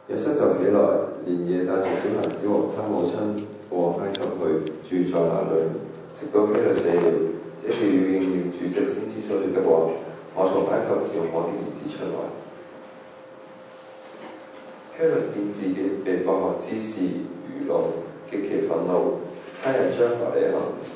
約瑟就起來，連夜帶着小孩子和他母親往埃及去，住在那裏，直到希律死了。這是要應驗主藉先知所說的話：我從埃及召我的兒子出來。希律見自己被博學之士愚弄，極其憤怒。他人將伯利恆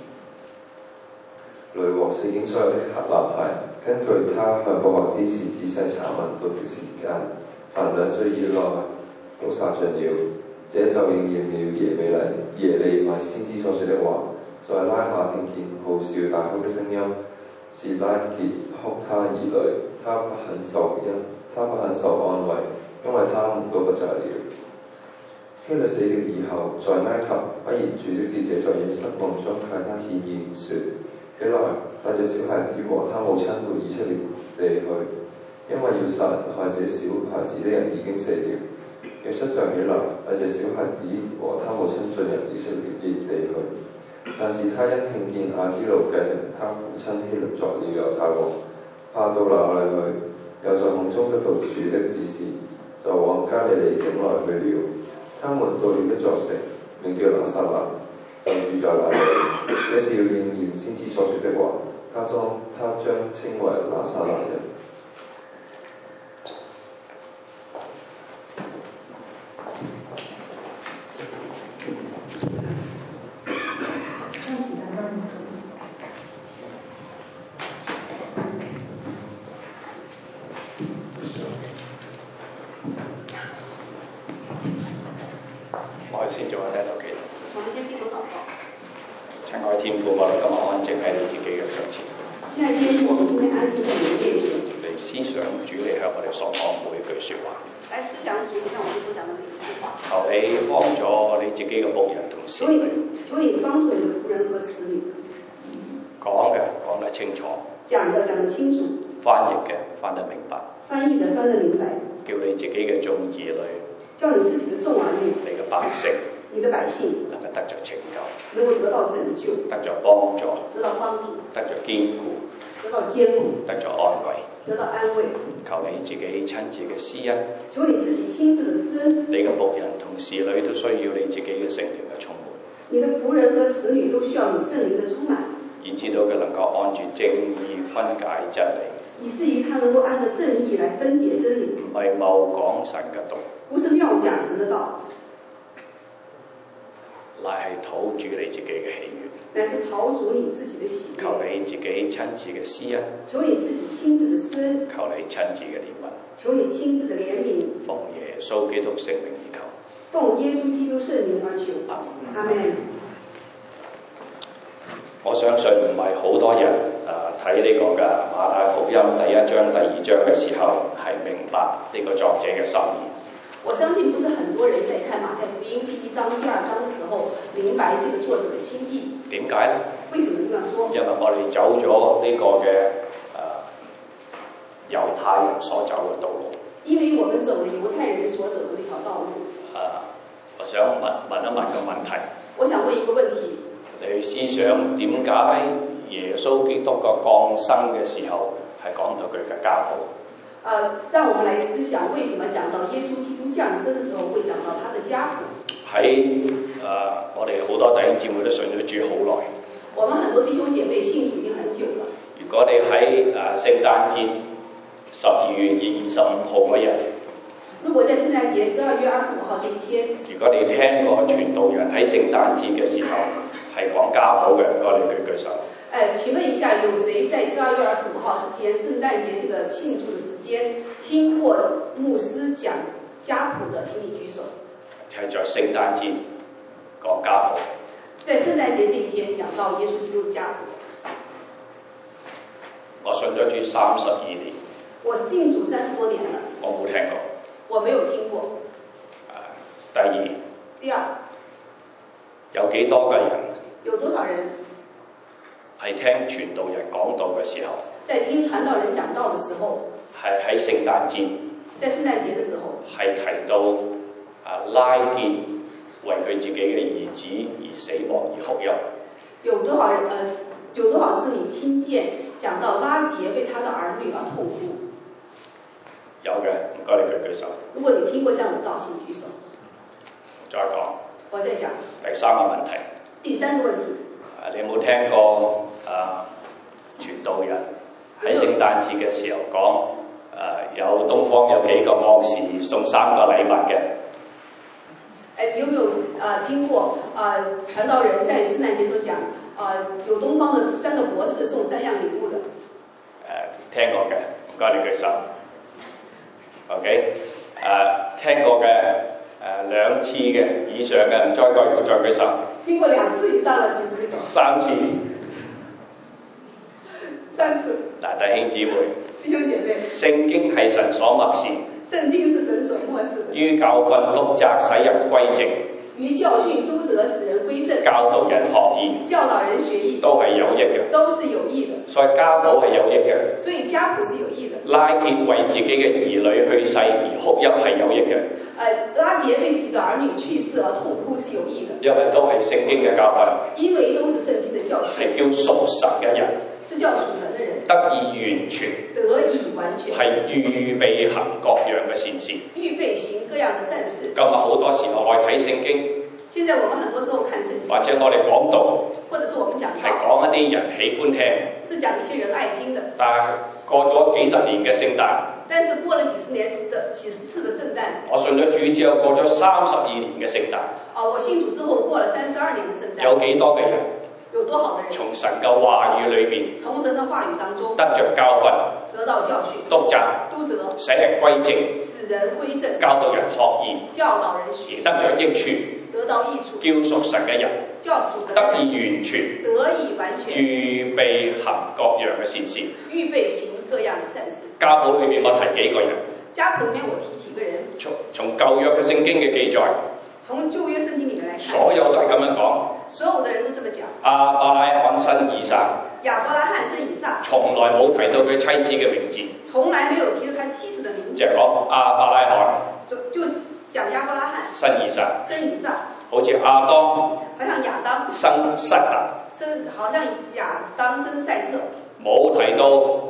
裏和四境所有的男孩，根據他向博學之士仔細查問到的時間，凡2歲以內都殺盡了。這就應驗了耶利米先知所說的話：在拉馬聽見號召大哭的聲音，是拉結哭他兒女，他不肯受安慰，因為他們都不在了。希律死了以後，在埃及，不然主的使者在夜室夢中向他顯現，說：起來，帶着小孩子和他母親到以色列地去，因為要殺害這小孩子的人已經死了。約瑟就起來，帶着小孩子和他母親進入以色列地去。但是他因聽見亞基路繼承他父親希律作了猶太王，怕到那裏去，又在夢中得到主的指示，就往加利利境內去了。他們到了一座城，名叫拿撒勒，就住在那裏。這是要應驗先知所說的話：他將稱為拿撒勒人。 我先做下低頭祈禱。親愛天父，我哋今日安靜喺你自己嘅腳前。 親愛天父，我們今天安靜在你的面前。 嚟思想主你向我哋所講每一句説話。 來思想主你向我們所講的每一句話。 求你幫助你自己嘅僕人同使女。 求你幫助你的僕人和使女。 講得清楚。 講得清楚。 翻譯嘅翻得明白。 翻譯的翻得明白。 叫你自己嘅眾兒女。 叫你自己的眾兒女。 你嘅百姓。 你的百姓能夠得着拯救， 能夠得到拯救， 得着幫助， 得到幫助， 得着堅固， 得到堅固， 得着安慰， 得到安慰。 求你自己親自嘅施恩， 求你自己親自的施恩。 你嘅僕人同使女都需要你自己嘅聖靈嘅充滿。 你的僕人和使女都需要你聖靈的充滿， 以致到佢能夠按住正義分解真理， 以至於他能夠按照正義來分解真理。 唔係謬講神嘅道， 不是謬講神的道。 乃係討主你自己嘅喜悅， 乃是討主你自己的喜悅。 求你自己親自嘅施恩， 求你自己親自的施恩， 求你親自嘅憐憫， 求你親自的憐憫。 奉耶穌基督聖名而求， 奉耶穌基督聖名而求。阿門。 我相信唔係好多人睇呢個嘅馬太福音第1章、第2章嘅時候係明白呢個作者嘅心意。 我相信不是很多人在看馬太福音第1章、第2章的時候明白這個作者的心意。 點解呢？ 為什麼這樣說？ 因為我哋走咗呢個嘅猶太人所走嘅道路。因為我們走了猶太人所走的那條道路。我想問一問個問題。我想問一個問題。你去思想點解耶穌基督個降生嘅時候係講到佢嘅家譜？ 讓我們來思想，為什麼講到耶穌基督降生的時候會講到他的家譜？喺我哋好多弟兄姊妹都信咗主好耐。 我們很多弟兄姐妹信主已經很久了。 如果你喺聖誕節12月25號嗰日， 如果在聖誕節12月25號這一天， 如果你聽過傳道人喺聖誕節嘅時候係講家譜嘅，唔該你舉手。 請問一下，有誰在12月25號之前聖誕節這個慶祝的時間聽過牧師講家譜的？請你舉手。 係在聖誕節講家譜。 在聖誕節這一天講到耶穌基督的家譜。 我信咗主32年。 我信主30多年了。 我冇聽過。 我沒有聽過。第二， 有幾多個人？ 有多少人？ 係聽傳道人講道嘅時候， 在聽傳道人講道嘅時候， 係喺聖誕節， 在聖誕節嘅時候， 係提到拉結為佢自己嘅兒子而死亡而哭泣。 有多少人？有多少次你聽見講到拉結為他的兒女而痛哭？ 有嘅，唔該你舉手。 如果你聽過這樣的道，請舉手。 再講。 我再講。 第三個問題。 第三個問題。 你有冇聽過傳道人喺聖誕節嘅時候講有東方有幾個博士送3個禮物嘅？ 你有沒有聽過傳道人在聖誕節時候講有東方的3個博士送3樣禮物的？ 聽過嘅，唔該你舉手。OK， 聽過嘅2次嘅以上嘅，唔再舉手。 聽過2次以上嘅請舉手。 3次。 3次。 嗱，弟兄姊妹。 弟兄姐妹。 聖經係神所默示。 聖經是神所默示的。 於教訓、督責、使人歸正。 於教訓、督責、使人歸正。 教導人學義。 教導人學義。 都係有益嘅。 都是有益的。 所以家譜係有益嘅。 所以家譜是有益的。 拉結為自己嘅兒女去世而哭泣係有益嘅。 拉結為自己的兒女去世而痛哭是有益的。 因為都係聖經嘅教訓。 因為都是聖經的教訓。 係叫屬神嘅人。 是叫屬神的人。 得以完全。 得以完全。 係預備行各樣嘅善事。 預備行各樣嘅善事。 今日好多時候我哋睇聖經。 現在我們很多時候看聖經。 或者我哋講道。 或者是我們講道。 係講一啲人喜歡聽。 是講一些人愛聽的。 但係過咗幾十年嘅聖誕。 但是過了幾十次的聖誕。 我信咗主之後過咗32年嘅聖誕。 我信主之後過了32年的聖誕。 有幾多嘅人？ 有多好的人？ 從神嘅話語裏邊。 從神的話語當中。 得着教訓。 得到教訓。 督責。使人歸正。 使人歸正。 教導人學義。 教導人學義。 而得着益處。 得到益處。 叫屬神嘅人。 叫屬神。 得以完全。 得以完全。 預備行各樣嘅善事。 預備行各樣嘅善事。 家譜裏面我提幾個人。 家譜裏面我提幾個人。 從舊約嘅聖經嘅記載。 從舊約聖經裡面來看。 所有都係咁樣講。 所有的人都這麼講。 亞伯拉罕生以撒。 亞伯拉罕生以撒。 從來冇提到佢妻子嘅名字。 從來沒有提到他妻子的名字。 就係講亞伯拉罕。 就是講亞伯拉罕。 生以撒。 生以撒。 好似亞當。 好像亞當。 生塞特。 好像亞當生賽特。 冇提到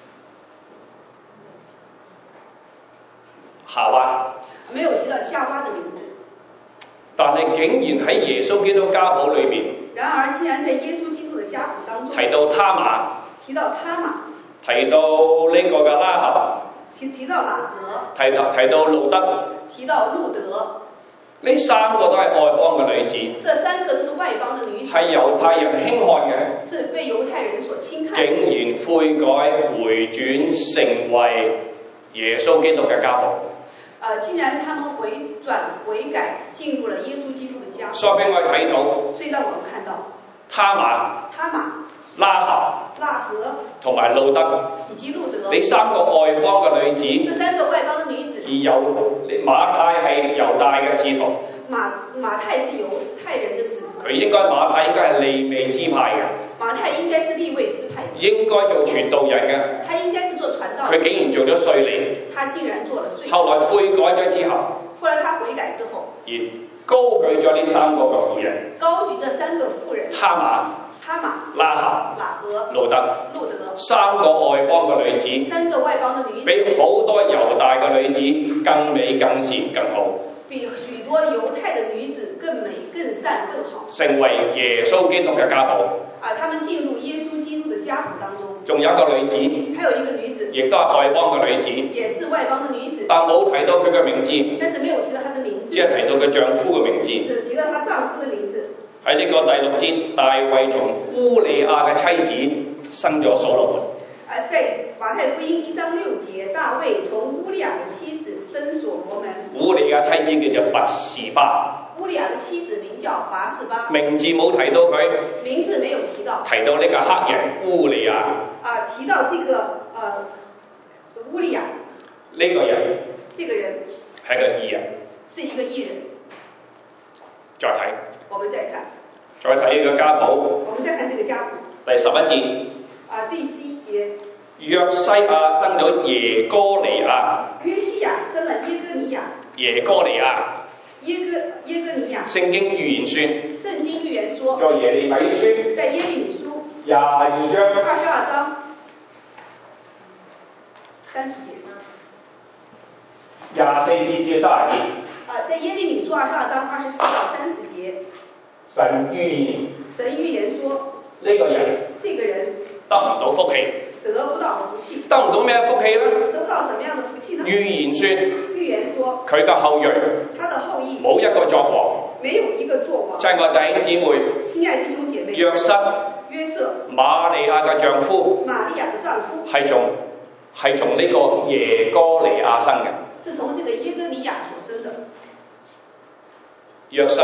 夏娃。 沒有提到夏娃的名字。 但係竟然喺耶穌基督家譜裏邊。 然而，竟然在耶穌基督的家譜當中。 提到他瑪。 提到他瑪。 提到呢個嘅拉合。 提到拿德。 提到路德。 提到路德。 呢3個都係外邦嘅女子。 這3個都是外邦的女子。 係猶太人輕看嘅。 是被猶太人所輕看。 竟然悔改回轉成為耶穌基督嘅家譜。 竟然他們回轉悔改，進入了耶穌基督的家。 所以俾我睇到。 所以讓我們看到。 他瑪。拉合。同埋路德。 以及路德。 呢3個外邦嘅女子。 這3個外邦的女子。 而馬太係猶大嘅使徒。 馬太是猶太人的使徒。 馬太應該係利未支派嘅。 馬太應該是利未支派。 應該做傳道人嘅。 他應該是做傳道人。 佢竟然做咗稅吏。 他竟然做了稅吏。 後來悔改咗之後。 後來他悔改之後。 而高舉咗呢3個嘅婦人。 高舉這3個婦人。他瑪。 拉合。路德。3個外邦嘅女子。 3個外邦的女子。 比好多猶大嘅女子更美、更善、更好。 比許多猶太的女子更美、更善、更好。 成為耶穌基督嘅家譜。 他們進入耶穌基督的家譜當中。 仲有一個女子。 還有一個女子。 亦都係外邦嘅女子。 也是外邦的女子。 但冇提到佢嘅名字。 但是沒有提到她的名字。 只係提到佢丈夫嘅名字。 只提到她丈夫的名字。 喺呢個第6節，大衛從烏利亞嘅妻子生咗所羅門。 在馬太福音1章6節，大衛從烏利亞的妻子生所羅門。 烏利亞妻子叫做拔示巴。 烏利亞的妻子名叫拔示巴。 名字冇提到佢。 名字沒有提到。 提到呢個黑人烏利亞。 提到這個烏利亞。 呢個人。 這個人。 係個義人。 是一個義人。 再睇。 我們再看。 再睇呢個家譜。 我們再看這個家譜。 第11節。 第11節。 約西亞生咗耶哥尼亞。 約西亞生了耶哥尼亞。 耶哥尼亞。 耶哥尼亞。 聖經預言說。 聖經預言說。 在耶利米書。 在耶利米書。 22章。 22章。30節。 24節至30節。 在耶利米書22章24到30節。 神預言說，呢個人得唔到福氣。 得不到福氣。 得唔到咩福氣咧？ 得不到什麼樣的福氣呢？ 預言說， 佢嘅後裔，冇一個作王。 沒有一個作王。 親愛弟兄姊妹， 親愛弟兄姐妹， 約瑟，瑪利亞嘅丈夫，係從呢個耶哥尼亞生嘅。 是從這個耶哥尼亞所生的。 約瑟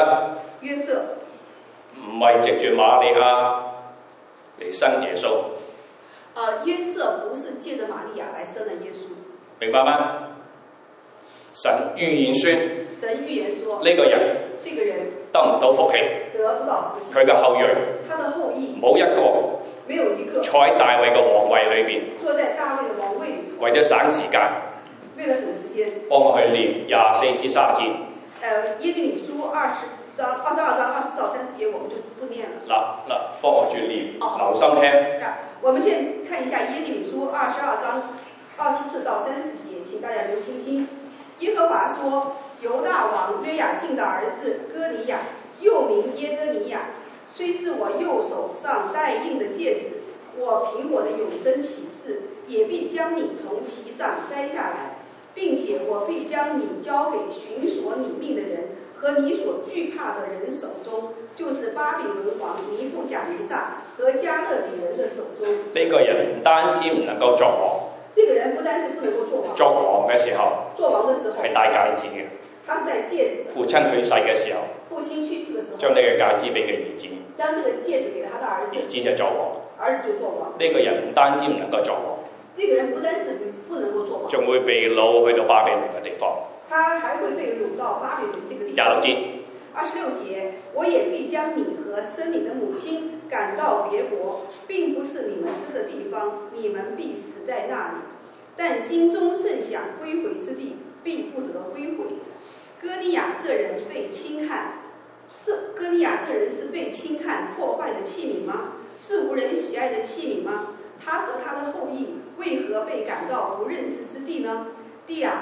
唔係藉住瑪利亞嚟生耶穌。 約瑟不是借着瑪利亞來生了耶穌。 明白嗎？神預言說，呢個人得唔到福氣，佢嘅後裔冇一個坐喺大衛嘅皇位裏邊，為咗省時間，幫我去念24至30節。 耶利米書22章24到30節我們就不念了。 嗱，幫我轉念，留心聽。 我們先看一下耶利米書22章24到30節，請大家留心聽。耶和華說，猶大王約雅敬的兒子歌尼雅，又名耶哥尼雅，雖是我右手上戴印的戒指，我憑我的永生起誓，也必將你從其上摘下來，並且我必將你交給尋索你命的人和你所懼怕的人手中，就是巴比倫王尼布甲尼撒和加勒底人的手中。 呢個人唔單止唔能夠作王， 這個人不單是不能夠作王， 作王嘅時候係戴戒指嘅。 他是戴戒指的。 父親去世嘅時候，將呢個戒指俾佢兒子， 將這個戒指給了他的兒子， 兒子就作王。呢個人唔單止唔能夠作王， 這個人不單是不能夠作王， 仲會被擄去到巴比倫嘅地方。 他還會被擄到巴比倫這個地方。26節，我也必將你和生你的母親趕到別國，並不是你們死的地方，你們必死在那裡。但心中甚想歸回之地，必不得歸回。歌尼雅這人被輕看，歌尼雅這人是被輕看破壞的器皿嗎？是無人喜愛的器皿嗎？他和他的後裔為何被趕到不認識之地呢？地啊，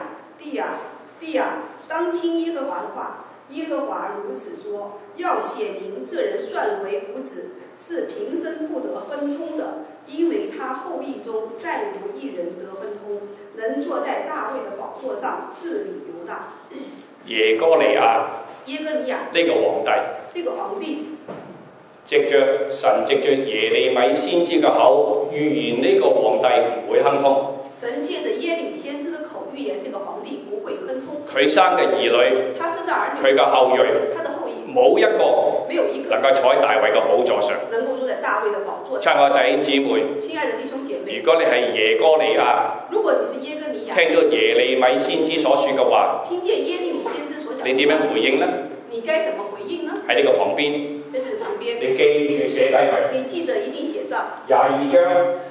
當聽耶和華的話。耶和華如此說，要寫明這人算為無子，是平生不得亨通的，因為他後裔中再無一人得亨通，能坐在大衛的寶座上治理猶大。 耶哥尼亞呢個皇帝，藉着神藉着耶利米先知嘅口預言呢個皇帝唔會亨通。 神借着耶利米先知的口預言，這個皇帝不會亨通。 佢生嘅兒女，佢嘅後裔，冇一個能夠坐喺大衛嘅寶座上。親愛弟兄姊妹，如果你係耶哥尼亞，聽到耶利米先知所說嘅話，你點樣回應呢？喺呢個旁邊，你記住寫低佢。 你記得一定寫上。 22章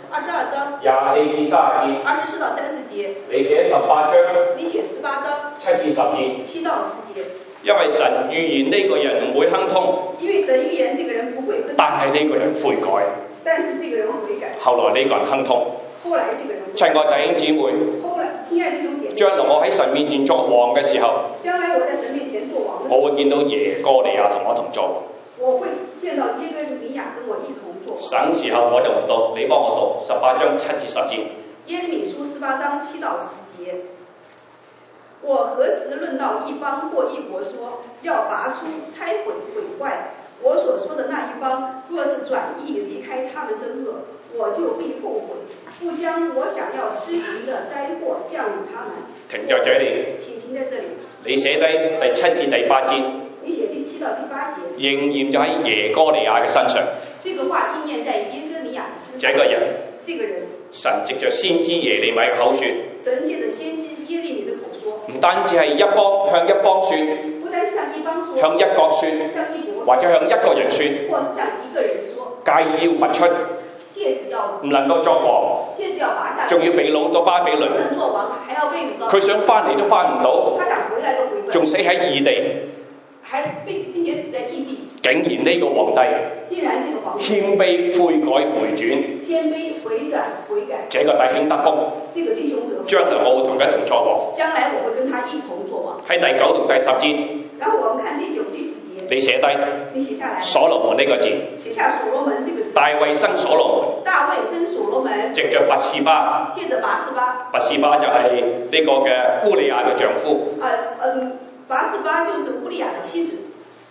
24至30節。 24到30節。 你寫18章。 你寫18章。 7至10節。 7到10節。 因為神預言呢個人唔會亨通。 因為神預言這個人不會亨通。 但係呢個人悔改。 但是這個人悔改。 後來呢個人亨通。 後來這個人。 親愛弟兄姊妹。 親愛弟兄姐妹。 將來我喺神面前作王嘅時候。 將來我在神面前作王。 我會見到耶哥尼亞同我同作王。 我會見到耶哥尼亞跟我一同作王。 省時候我就唔讀，你幫我讀18章7至10節。 耶利米書18章7到10節。我何時論到一邦或一國說要拔出、拆毀、毀壞？我所說的那一邦，若是轉意離開他們的惡，我就必後悔，不將我想要施行的災禍降於他們。 停在這裏。 請停在這裏。 你寫低第7至第8節。 你寫第7到第8節。 應驗就喺耶哥尼亞嘅身上。 這個話應驗在耶哥尼亞的身上。 這個人。神藉着先知耶利米嘅口說。 神藉着先知耶利米的口說。 唔單止係一邦向一邦說。 不單是向一邦說。 向一國說。 向一國。 或者向一個人說。 或是向一個人說。 戒指要拔出。 戒指要。 唔能夠作王。 戒指要拔下來。 仲要被擄到巴比倫。 不能作王，還要被擄到。 佢想翻嚟都翻唔到。 他想回來都回不來。 仲死喺異地。 並且死在異地。 竟然呢個皇帝謙卑悔改回轉，這個弟兄得福，將來我會同佢一同作王。喺第9同第10節，你寫低所羅門呢個字，大衛生所羅門，藉着拔示巴，拔示巴就係呢個嘅烏利亞嘅丈夫。 拔示巴就是烏利亞的妻子。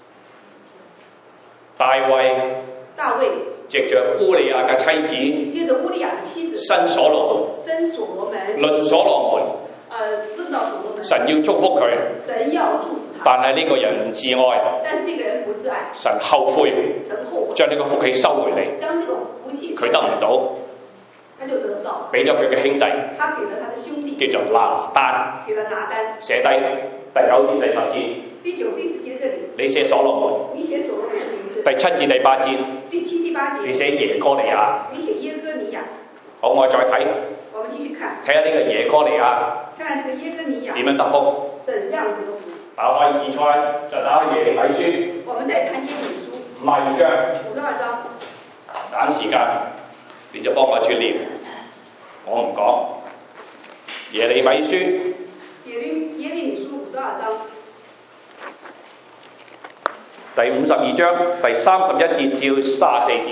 大衛藉着烏利亞嘅妻子，生所羅門，論所羅門，神要祝福佢，但係呢個人唔自愛，神後悔，將呢個福氣收回嚟，佢得唔到，俾咗佢嘅兄弟，叫做拿單，寫低第9節第10節。 第9、第10節這裡， 你寫所羅門， 你寫所羅門的名字。 第7至第8節， 第7、第8節， 你寫耶哥尼亞， 你寫耶哥尼亞。 好，我再睇， 我們繼續看， 睇下呢個耶哥尼亞， 看看這個耶哥尼亞點樣得福？ 怎樣得福？ 打開以賽，再打開耶利米書。 我們再看耶利米書 52章 ，52章。 省時間，你就幫我去念，我唔講。耶利米書， 耶利米書52章。 第52章第31節至34節，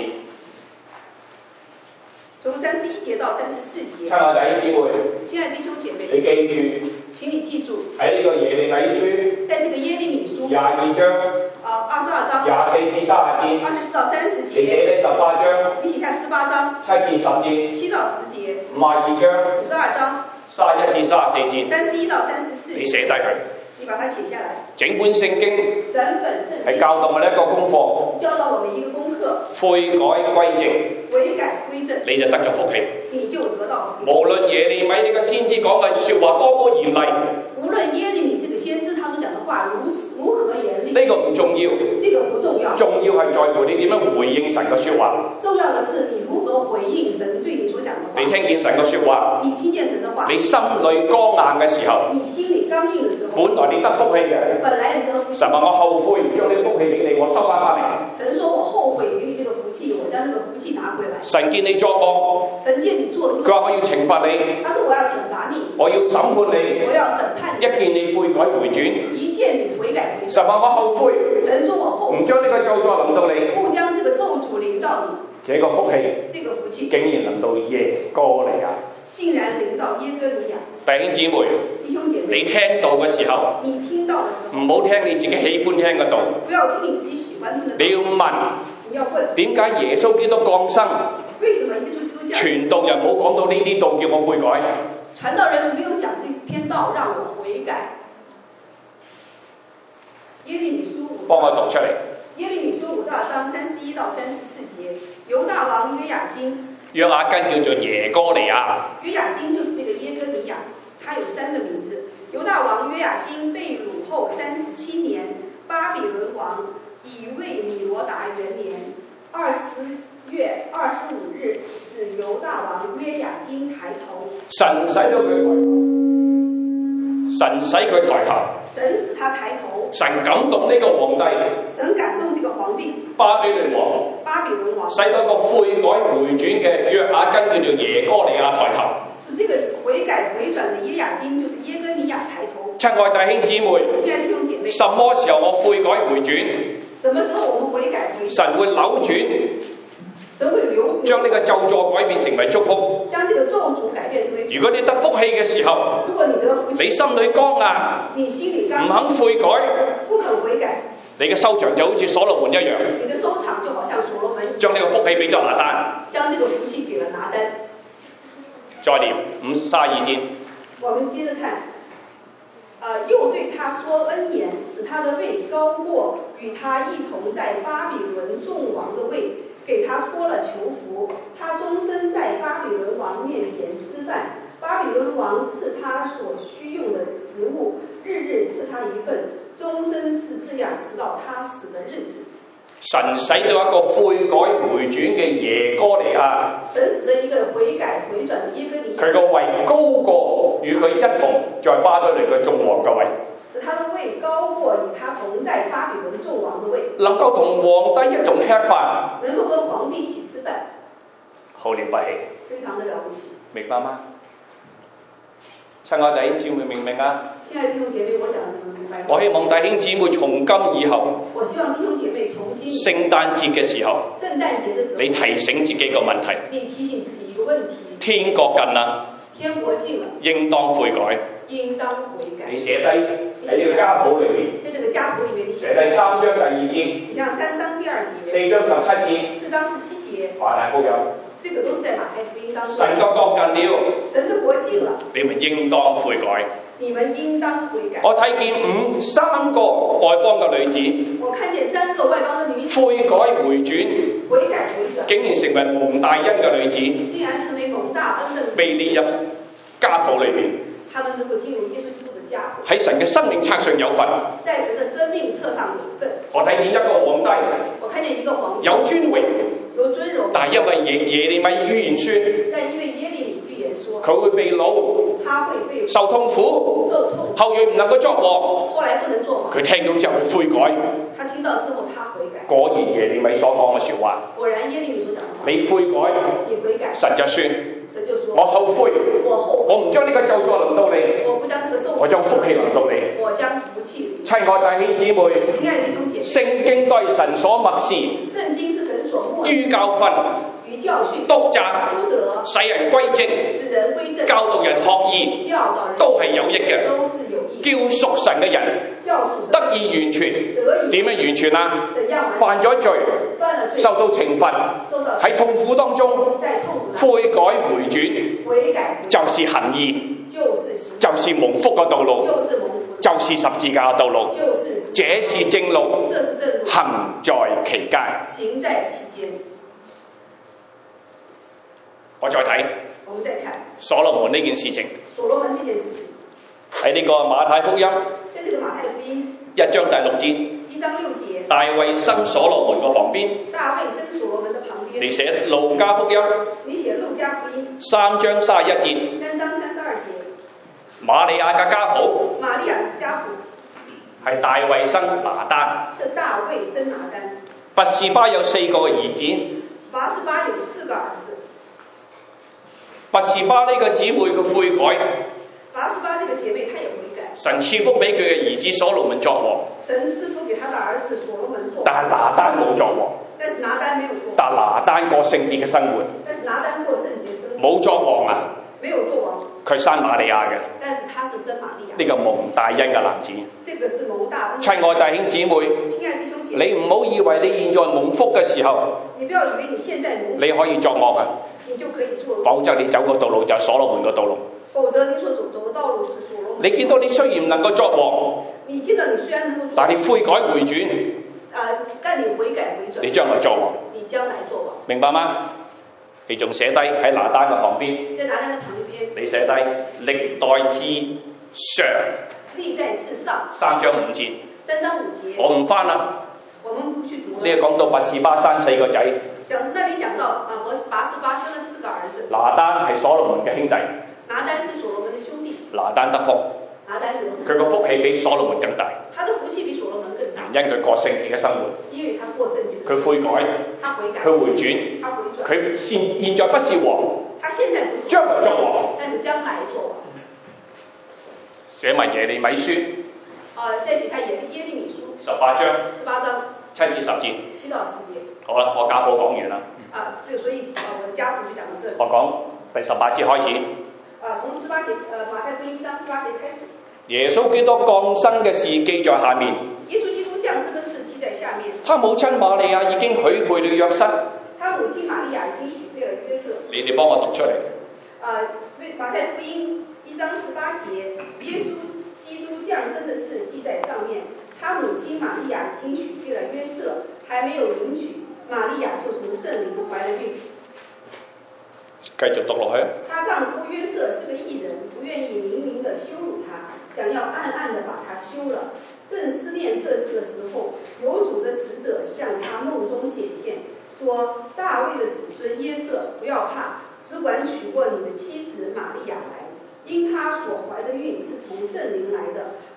從31節到34節。 親愛弟兄姊妹， 親愛弟兄姐妹， 你記住， 請你記住， 喺呢個耶利米書， 在這個耶利米書 22章 22章 24至30節 ，24到30節， 你寫呢18章， 你寫下18章 7至10節 ，7到10節 ，52章 52章 31至34節 ，31到34， 你寫低佢。 你把它寫下來。 整本聖經係教導我哋一個功課， 教導我們一個功課， 悔改歸正， 悔改歸正， 你就得咗福氣。 你就得到福氣。 無論耶利米呢個先知講嘅説話多麼嚴厲， 無論耶利米這個先知他們講的話如何嚴厲， 呢個唔重要， 這個不重要， 重要係在乎你點樣回應神嘅説話。 重要的是你如何回應神對你所講的話。 你聽見神嘅説話， 你聽見神的話， 你心裏剛硬嘅時候， 你心裏剛硬的時候， 本來你得福氣嘅。 本來你得福氣， 神話我後悔，將呢個福氣俾你，我收翻返嚟。 神說我後悔給你這個福氣，我將這個福氣拿回來。 神見你作惡， 神見你作惡， 佢話我要懲罰你， 他說我要懲罰你， 我要審判你， 我要審判你。 一見你悔改回轉， 一見你悔改回轉。 神話我後悔， 神說我後悔， 唔將呢個咒詛臨到你， 不將這個咒詛臨到你。 這個福氣， 這個福氣竟然臨到耶哥尼亞， 竟然臨到耶哥尼亞。 弟兄姊妹， 弟兄姐妹， 你聽到嘅時候， 你聽到的時候， 唔好聽你自己喜歡聽嘅道， 不要聽你自己喜歡聽的道。 你要問， 你要問， 點解耶穌基督降生？ 為什麼耶穌基督降生？ 傳道人冇講到呢啲道叫我悔改。 傳道人沒有講這篇道讓我悔改。耶利米書幫我讀出嚟。 耶利米書52章31到34節，猶大王約雅斤。 約雅斤叫做耶哥尼亞。 約雅斤就是這個耶哥尼亞，他有3個名字。猶大王約雅斤被擄後37年，巴比倫王以為米羅達元年20月25日，使猶大王約雅斤抬頭。 神使咗佢抬頭。神使佢抬頭， 神使他抬頭， 神感動呢個皇帝， 神感動這個皇帝， 巴比倫王，使到一個悔改回轉嘅約雅斤叫做耶哥尼亞抬頭， 使這個悔改回轉的耶雅斤就是耶哥尼亞抬頭。 親愛弟兄姊妹， 親愛弟兄姐妹， 什麼時候我悔改回轉？ 什麼時候我們悔改回轉？ 神會扭轉。將呢個咒詛改變成為祝福。 將這個咒詛改變成為祝福。 如果你得福氣嘅時候， 如果你得福氣， 你心裏剛硬， 你心裏剛硬， 唔肯悔改， 不肯悔改， 你嘅收場就好似所羅門一樣。 你嘅收場就好像所羅門， 將呢個福氣俾咗拿單， 將這個福氣給了拿單。 再念52節。 我們接着看。又對他說恩言，使他的位高過與他一同在巴比倫眾王的位，給他脫了囚服，他終身在巴比倫王面前吃飯，巴比倫王賜他所需用的食物，日日賜他一份，終身是這樣，直到他死的日子。 神使到一個悔改回轉嘅耶哥尼亞， 神使到一個悔改回轉嘅耶哥尼亞， 佢個位高過與佢一同在巴比倫嘅眾王嘅位， 使他的位高過與他同在在巴比倫眾王的位， 能夠同皇帝一同吃飯， 能夠跟皇帝一起吃飯， 好了不起， 非常的了不起， 明白嗎？親愛弟兄姊妹明唔明啊？ 親愛弟兄姐妹，我講得你們明白嗎？ 我希望弟兄姊妹從今以後， 我希望弟兄姐妹從今聖誕節嘅時候， 聖誕節嘅時候， 你提醒自己個問題， 你提醒自己一個問題， 天國近啦， 天國近了， 應當悔改， 應當悔改。 你寫低喺呢個家譜裏邊， 在這個家譜裏面你寫第3章第2節， 寫上3章第2節 ，4章17節 ，4章17節， 馬太福音， 這個都是在馬太福音當中。 神嘅國近了， 神的國近了， 你們應當悔改。 你們應當悔改。 我睇見3個外邦嘅女子， 我看見3個外邦的女子悔改回轉， 悔改回轉， 竟然成為蒙大恩嘅女子， 竟然成為蒙大恩的女子， 被列入家譜裏邊。 他們能夠進入耶穌基督的家譜， 喺神嘅生命冊上有份。 在神的生命冊上有份。 我睇見一個皇帝， 我看見一個皇帝有尊榮， 有尊榮， 但係因為耶利米預言說， 但因為耶利米預言說， 佢會被擄， 他會被受痛苦， 受痛， 後裔唔能夠作王。 後來不能作王。 佢聽到之後佢悔改。 他聽到之後他悔改。 果然耶利米所講嘅説話。 果然耶利米所講嘅話。 你悔改， 你悔改， 神就說。 神就說， 我後悔，我唔將呢個咒詛臨到你， 我不將這個咒詛， 我將福氣臨到你， 我將福氣。 親愛弟兄姊妹， 親愛弟兄姐妹， 聖經都係神所默示， 聖經是神所默示， 於教訓、 於教訓、 督責、使人歸正、 使人歸正、 教導人學義， 教導人都係有益嘅， 都是有益， 叫屬神嘅人得以完全。點樣完全啊？犯咗罪，受到懲罰，喺痛苦當中悔改回轉，就是行義，就是蒙福嘅道路，就是十字架嘅道路，這是正路，行在其間。我再睇，所羅門呢件事情，喺呢個馬太福音1章第6節，大衛生所羅門個旁邊，你寫路加福音3章31節，瑪利亞嘅家譜係大衛生拿單，拔示巴有4個兒子，拔示巴呢個姊妹嘅悔改，神賜福俾佢嘅兒子所羅門作王，但係拿單冇作王，但拿單過聖潔嘅生活，冇作王啊，佢生瑪利亞嘅，呢個蒙大恩嘅男子。親愛弟兄姊妹，你唔好以為你現在蒙福嘅時候，你可以作惡啊，否則你走個道路就係所羅門個道路。你見到你雖然唔能夠作王，但你悔改回轉，你將來作王，明白嗎？你仲寫低喺拿單嘅旁邊，你寫低歷代志上3章5節，我唔翻啦。呢個講到拔示巴生4個仔，拿單係所羅門嘅兄弟，拿單得福，佢個福氣比所羅門更大，原因佢過聖潔嘅生活，佢悔改，佢回轉，佢現在不是王，將來作王，寫埋耶利米書， 再寫下耶利米書 18章7至10節，好啦，我家譜講完啦。 所以我的家譜就講到這裡。 我講第18節開始。 從18節，馬太福音1章18節開始。 耶穌基督降生嘅事記在下面。 耶穌基督降生嘅事記在下面。 他母親瑪利亞已經許配了約瑟。 他母親瑪利亞已經許配了約瑟。 你哋幫我讀出嚟。 馬太福音1章18節，耶穌基督降生的事記在上面。他母親瑪利亞已經許配了約瑟，還沒有迎娶，瑪利亞就從聖靈懷了孕。 繼續讀落去。 她丈夫約瑟是個義人，不願意明明地羞辱她，想要暗暗地把她休了。正思念這事的時候，有主的使者向他夢中顯現，說：大衛的子孫約瑟，不要怕，只管娶過你的妻子瑪利亞來，因她所懷的孕是從聖靈來的。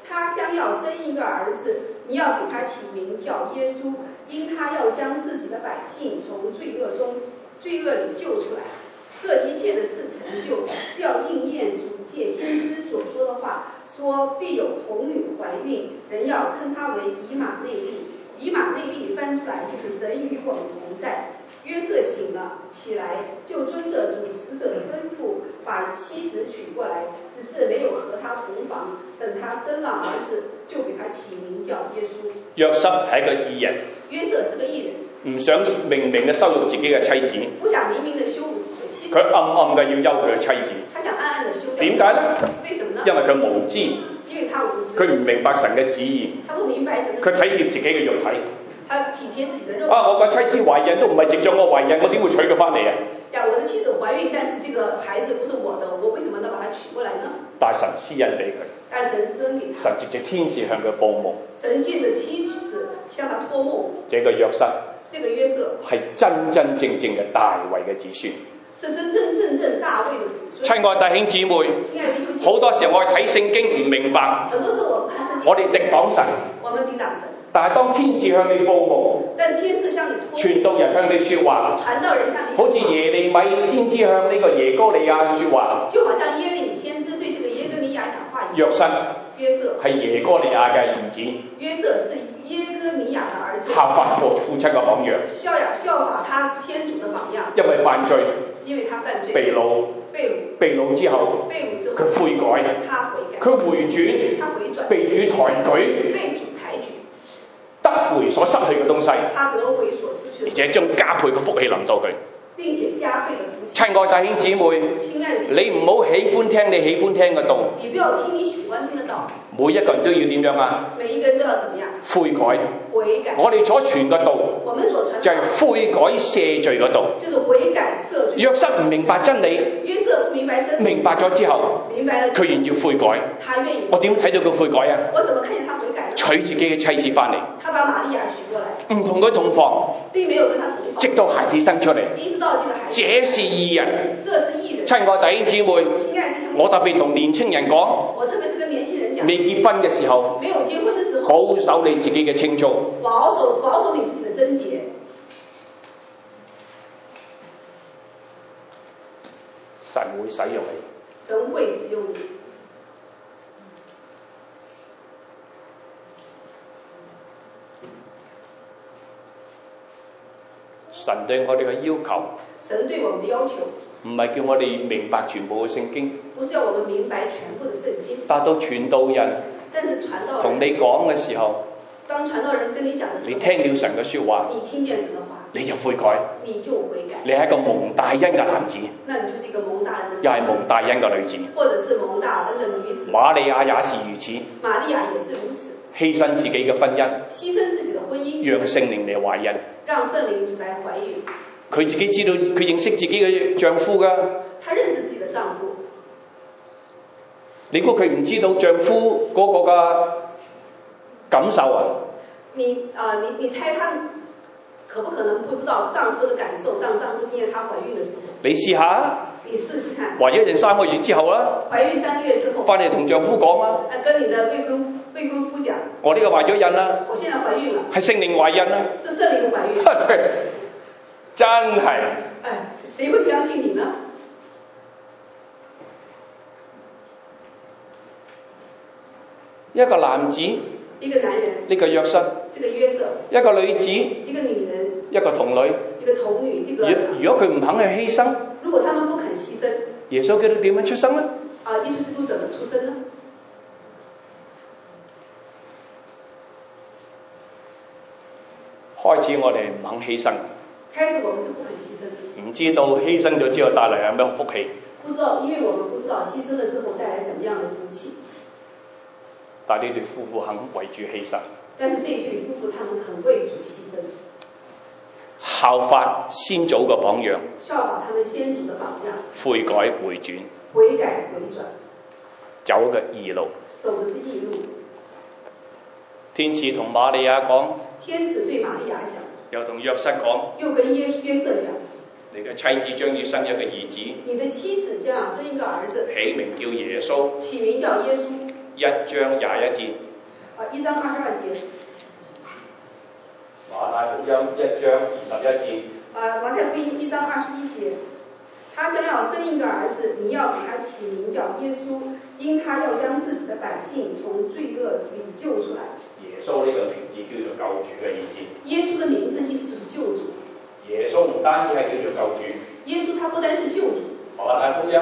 他将要生一个儿子，你要给他起名叫耶稣，因他要将自己的百姓从罪恶里救出来。这一切的事成就，是要应验主借先知所说的话，说必有童女怀孕，人要称她为以马内利。以马内利翻出来就是神与我们同在。约瑟醒了起来，就遵着主使者的吩咐，把妻子娶过来，只是没有和他同房。等他生了兒子，就給他起名叫耶穌。 約瑟係一個義人， 約瑟是個義人， 唔想明明嘅羞辱自己嘅妻子， 不想明明的羞辱自己嘅妻子， 佢暗暗嘅要休佢嘅妻子。 他想暗暗的休掉。 點解呢？ 為什麼呢？ 因為佢無知， 因為他無知， 佢唔明白神嘅旨意， 他不明白神的旨意， 佢體貼自己嘅肉體。 他體貼自己的肉體。 我個妻子懷孕都唔係藉著我懷孕，我點會娶佢翻嚟啊？ 呀，我的妻子懷孕，但是這個孩子不是我的，我為什麼能把他娶過來呢？ 但神施恩俾佢， 但神施恩給他， 神藉着天使向佢報夢， 神借着天使向他託夢。 這個約瑟， 這個約瑟係真真正正嘅大衛嘅子孫， 是真真正正大衛的子孫。 親愛弟兄姊妹，好多時候我哋睇聖經唔明白， 很多時候我們看聖經， 我哋敵擋神， 我們抵擋神。 但係當天使向你報夢， 但天使向你託夢， 傳道人向你説話， 傳道人向你， 好似耶利米先知向呢個耶哥利亞説話， 就好像耶利米先知對這個耶哥利亞講話一樣。約瑟係耶哥利亞嘅兒子， 約瑟是耶哥利亞的兒子， 效法父親嘅榜樣， 效法他先祖的榜樣。 因為犯罪， 因為他犯罪， 被擄之後，佢悔改，佢回轉，被主抬舉，得回所失去嘅東西，而且將加倍嘅福氣臨到佢。 並且加倍的福氣。 親愛弟兄姊妹，你唔好喜歡聽你喜歡聽嘅道。 你不要聽你喜歡聽的道。 每一個人都要點樣啊？ 每一個人都要怎麼樣？ 悔改。 悔改。 我哋所傳嘅道， 我們所傳就係悔改赦罪嘅道。 就是悔改赦罪。 約瑟唔明白真理。 約瑟不明白真理。明白咗之後，佢願意悔改。 他願意。 我點睇到佢悔改啊？ 我怎麼看見他悔改？ 娶自己嘅妻子翻嚟。 他把瑪利亞娶過來。唔同佢同房。 並沒有跟他同房。 直到孩子生出嚟。 一直到這個孩子。 這是義人。 這是義人。 親愛弟兄姊妹，我特別同年青人講。 我特別是跟年輕人講。 未結婚嘅時候。 沒有結婚的時候。 保守你自己嘅清操。 保守你自己的貞潔。 神會使用你。 神會使用你。 神對我哋嘅要求。 神對我們的要求。 唔係叫我哋明白全部嘅聖經。 不是要我們明白全部的聖經。 但到傳道人。 但是傳道人。 同你講嘅時候。 當傳道人跟你講的時候。 你聽了神嘅説話。 你聽見神的話。 你就悔改。 你就悔改。 你係一個蒙大恩嘅男子。 那你就是一個蒙大恩。 又係蒙大恩嘅女子。 或者是蒙大恩嘅女子。 瑪利亞也是如此。 瑪利亞也是如此。 犧牲自己嘅婚姻。 犧牲自己的婚姻。 讓聖靈嚟懷孕。 讓聖靈來懷孕。 佢自己知道，佢認識自己嘅丈夫㗎。 他認識自己的丈夫。 你估佢唔知道丈夫嗰個嘅感受啊？ 你猜他可不可能不知道丈夫的感受？當丈夫聽見她懷孕的時候。你試下。你試試看。懷孕3個月之後啦。懷孕3個月之後。翻嚟同丈夫講啊。跟你的未婚夫講。我呢個懷咗孕啦。我現在懷孕了。係聖靈懷孕啦。是聖靈懷孕。真係。哎，誰會相信你呢？一個男子，一個男人，呢個約瑟，這個約瑟，一個女子，一個女人，一個童女，一個童女，這個。如果佢唔肯去犧牲，如果他們不肯犧牲，耶穌基督點樣出生呢？耶穌基督怎麼出生呢？開始我哋唔肯犧牲。開始我們是不肯犧牲。唔知道犧牲咗之後帶嚟有咩福氣？不知道，因為我們不知道犧牲了之後帶來怎麼樣的福氣。但呢對夫婦肯為主犧牲。但是這對夫婦他們肯為主犧牲。效法先祖嘅榜樣。效法他們先祖的榜樣。悔改回轉。悔改回轉。走嘅義路。走嘅是義路。天使同瑪利亞講。天使對瑪利亞講。又同約瑟講。又跟約瑟講。你嘅妻子將要生一個兒子。你的妻子將要生一個兒子。起名叫耶穌。起名叫耶穌。 1章21節。 1章22節。 馬太福音1章21節。 馬太福音1章21節。他將要生一個兒子，你要給他起名叫耶穌，因他要將自己的百姓從罪惡裏救出來。 耶穌呢個名字叫做救主嘅意思。 耶穌的名字意思就是救主。 耶穌唔單止係叫做救主。 耶穌他不單是救主。 馬太福音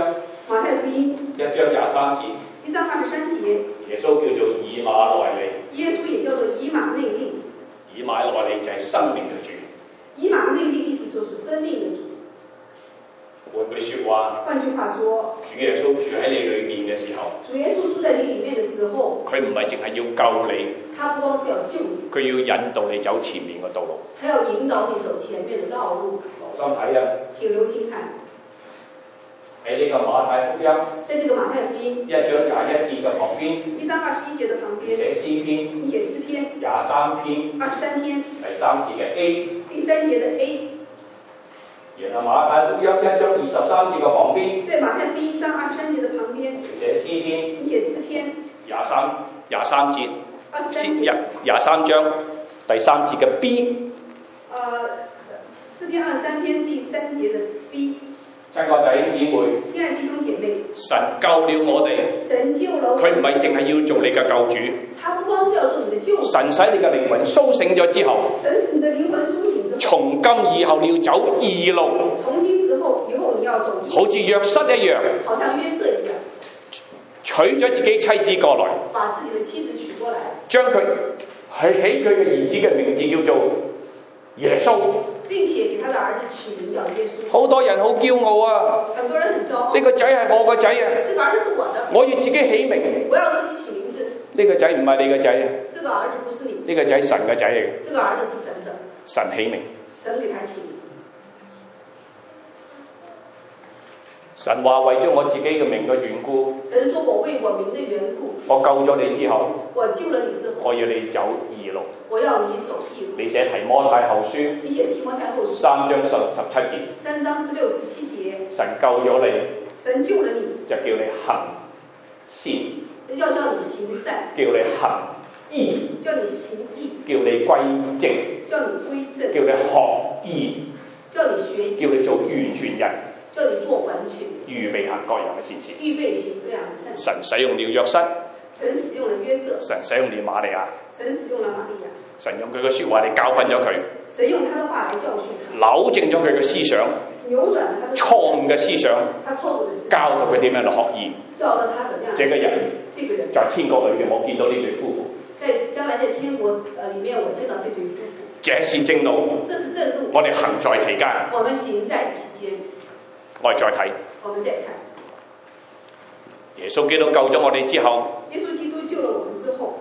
1章 23節。 1章23節。 耶穌叫做以馬內利。 耶穌也叫做以馬內利。 以馬內利就係生命嘅主。 以馬內利意思就是生命嘅主。 換句説話， 主耶穌住喺你裏面嘅時候， 主耶穌住在你裡面嘅時候， 佢唔係淨係要救你， 他不光是要救你， 佢要引導你走前面嘅道路， 他要引導你走前面嘅道路。 留心睇啊！ 請留心看。 喺呢個馬太福音， 在這個馬太福音 1章21節嘅旁邊 ，1章21節嘅旁邊， 寫詩篇， 你寫詩篇 23篇 ，23篇， 第3節嘅 A， 第3節嘅 A。 然後馬太福音1章23節嘅旁邊， 在馬太福音1章23節嘅旁邊， 你寫詩篇， 你寫詩篇 23節，23章第3節嘅 B。 詩篇23篇第3節嘅 B。 親愛弟兄姊妹， 親愛弟兄姐妹， 神救了我哋， 神救了我， 佢唔係淨係要做你嘅救主， 他不光是要做你的救主， 神使你嘅靈魂甦醒咗之後， 神使你的靈魂甦醒之後， 從今以後你要走義路， 從今之後以後你要走義路， 好似約瑟一樣， 好像約瑟一樣， 娶咗自己妻子過來， 把自己的妻子娶過來， 將佢係起佢嘅兒子嘅名字叫做耶穌， 並且給他的兒子取名叫耶穌。 好多人好驕傲啊！ 很多人很驕傲。 呢個仔係我個仔啊！ 這個兒子是我的。 我要自己起名。 我要自己起名字。 呢個仔唔係你個仔啊！ 這個兒子不是你。 呢個仔神嘅仔嚟嘅。 這個兒子是神的。 神起名。 神給他起名。 神話為咗我自己嘅名嘅緣故， 神說我為我名的緣故， 我救咗你之後， 我救了你之後， 我要你走義路， 我要你走義路。 你寫提摩太後書， 你寫提摩太後書 3章17節 ，3章16、17節， 神救咗你， 神救了你， 就叫你行善， 要叫你行善， 叫你行義， 叫你行義， 叫你歸正， 叫你歸正， 叫你學義， 叫你學義， 叫你做完全人。 叫你做完全， 預備行各樣嘅善事。 預備行各樣嘅善事。 神使用了約瑟， 神使用了約瑟。 神使用了瑪利亞， 神使用了瑪利亞。 神用佢嘅説話嚟教訓咗佢。 神用他的話嚟教訓他。 扭正咗佢嘅思想。 扭轉了他的錯誤嘅思想。 他錯誤的思想。 教導佢點樣嚟學義。 教導他怎麼樣。 這個人在天國裏面，我見到呢對夫婦。 在將來在天國裡面，我見到這對夫婦。 這是正路。 這是正路。 我哋行在其間。 我們行在其間。 我哋再睇。 我們再看。 耶穌基督救咗我哋之後。 耶穌基督救了我們之後。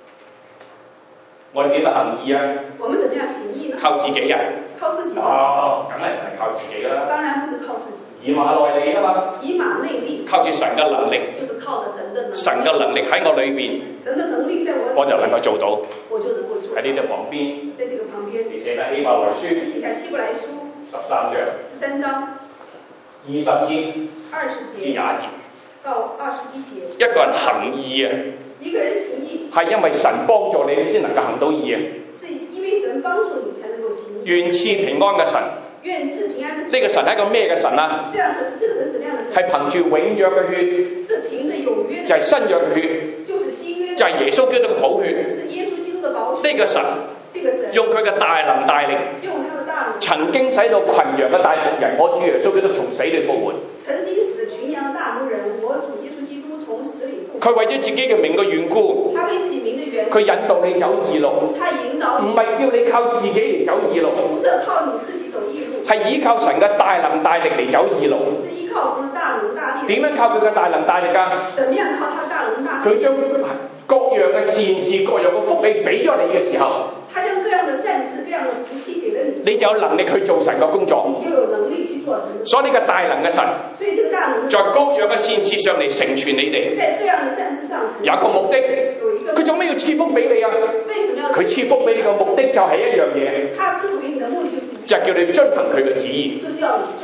我哋點樣行義啊？ 我們怎麼樣行義呢？ 靠自己啊！ 靠自己。 哦，梗係唔係靠自己啦。 當然不是靠自己。 以馬內利啊嘛。 以馬內利。靠住神嘅能力。 就是靠着神的能力。 神嘅能力喺我裏邊。 神的能力在我裏面。 我就能夠做到。 我就能夠做到。 喺呢度旁邊。 在這個旁邊。 你寫得希伯來書。 你寫下希伯來書。13章。 20節。 至21節。到21節。 一個人行義啊。 一個人行義。係因為神幫助你，你先能夠行到義啊。 是因為神幫助你才能夠行義。 願賜平安嘅神。 願賜平安的神。 呢個神係一個咩嘅神啊？ 這個神什麼樣的神？係憑住永約嘅血。 是憑着永約。 就係新約嘅血。 就是新約。 就係耶穌基督嘅寶血。 是耶穌基督的寶血。 呢個神。用佢嘅大能大力。 用他的大能。 曾經使到群羊嘅大牧人，我主耶穌基督從死裏復活。 曾經使群羊的大牧人，我主耶穌基督從死裏復活。 佢為咗自己嘅名嘅緣故。 他為自己名的緣故。 佢引導你走義路。 他引導你。 唔係叫你靠自己嚟走義路。 不是靠你自己走義路。 係依靠神嘅大能大力嚟走義路。 是依靠神的大能大力。 點樣靠佢嘅大能大力㗎？ 怎麼樣靠他大能大力？ 佢將各樣嘅善事、各樣嘅福利俾咗你嘅時候， 他將各樣嘅善事、各樣嘅福氣給了你， 你就有能力去做神嘅工作。 你就有能力去做神。 所以呢個大能嘅神， 所以這個大能在各樣嘅善事上嚟成全你哋。 在各樣嘅善事上成全。 有個目的，佢做咩要賜福俾你啊？ 為什麼要？ 佢賜福俾你嘅目的就係一樣嘢。 他賜福給你的目的就是。 就係叫你遵行佢嘅旨意。 就是要你遵行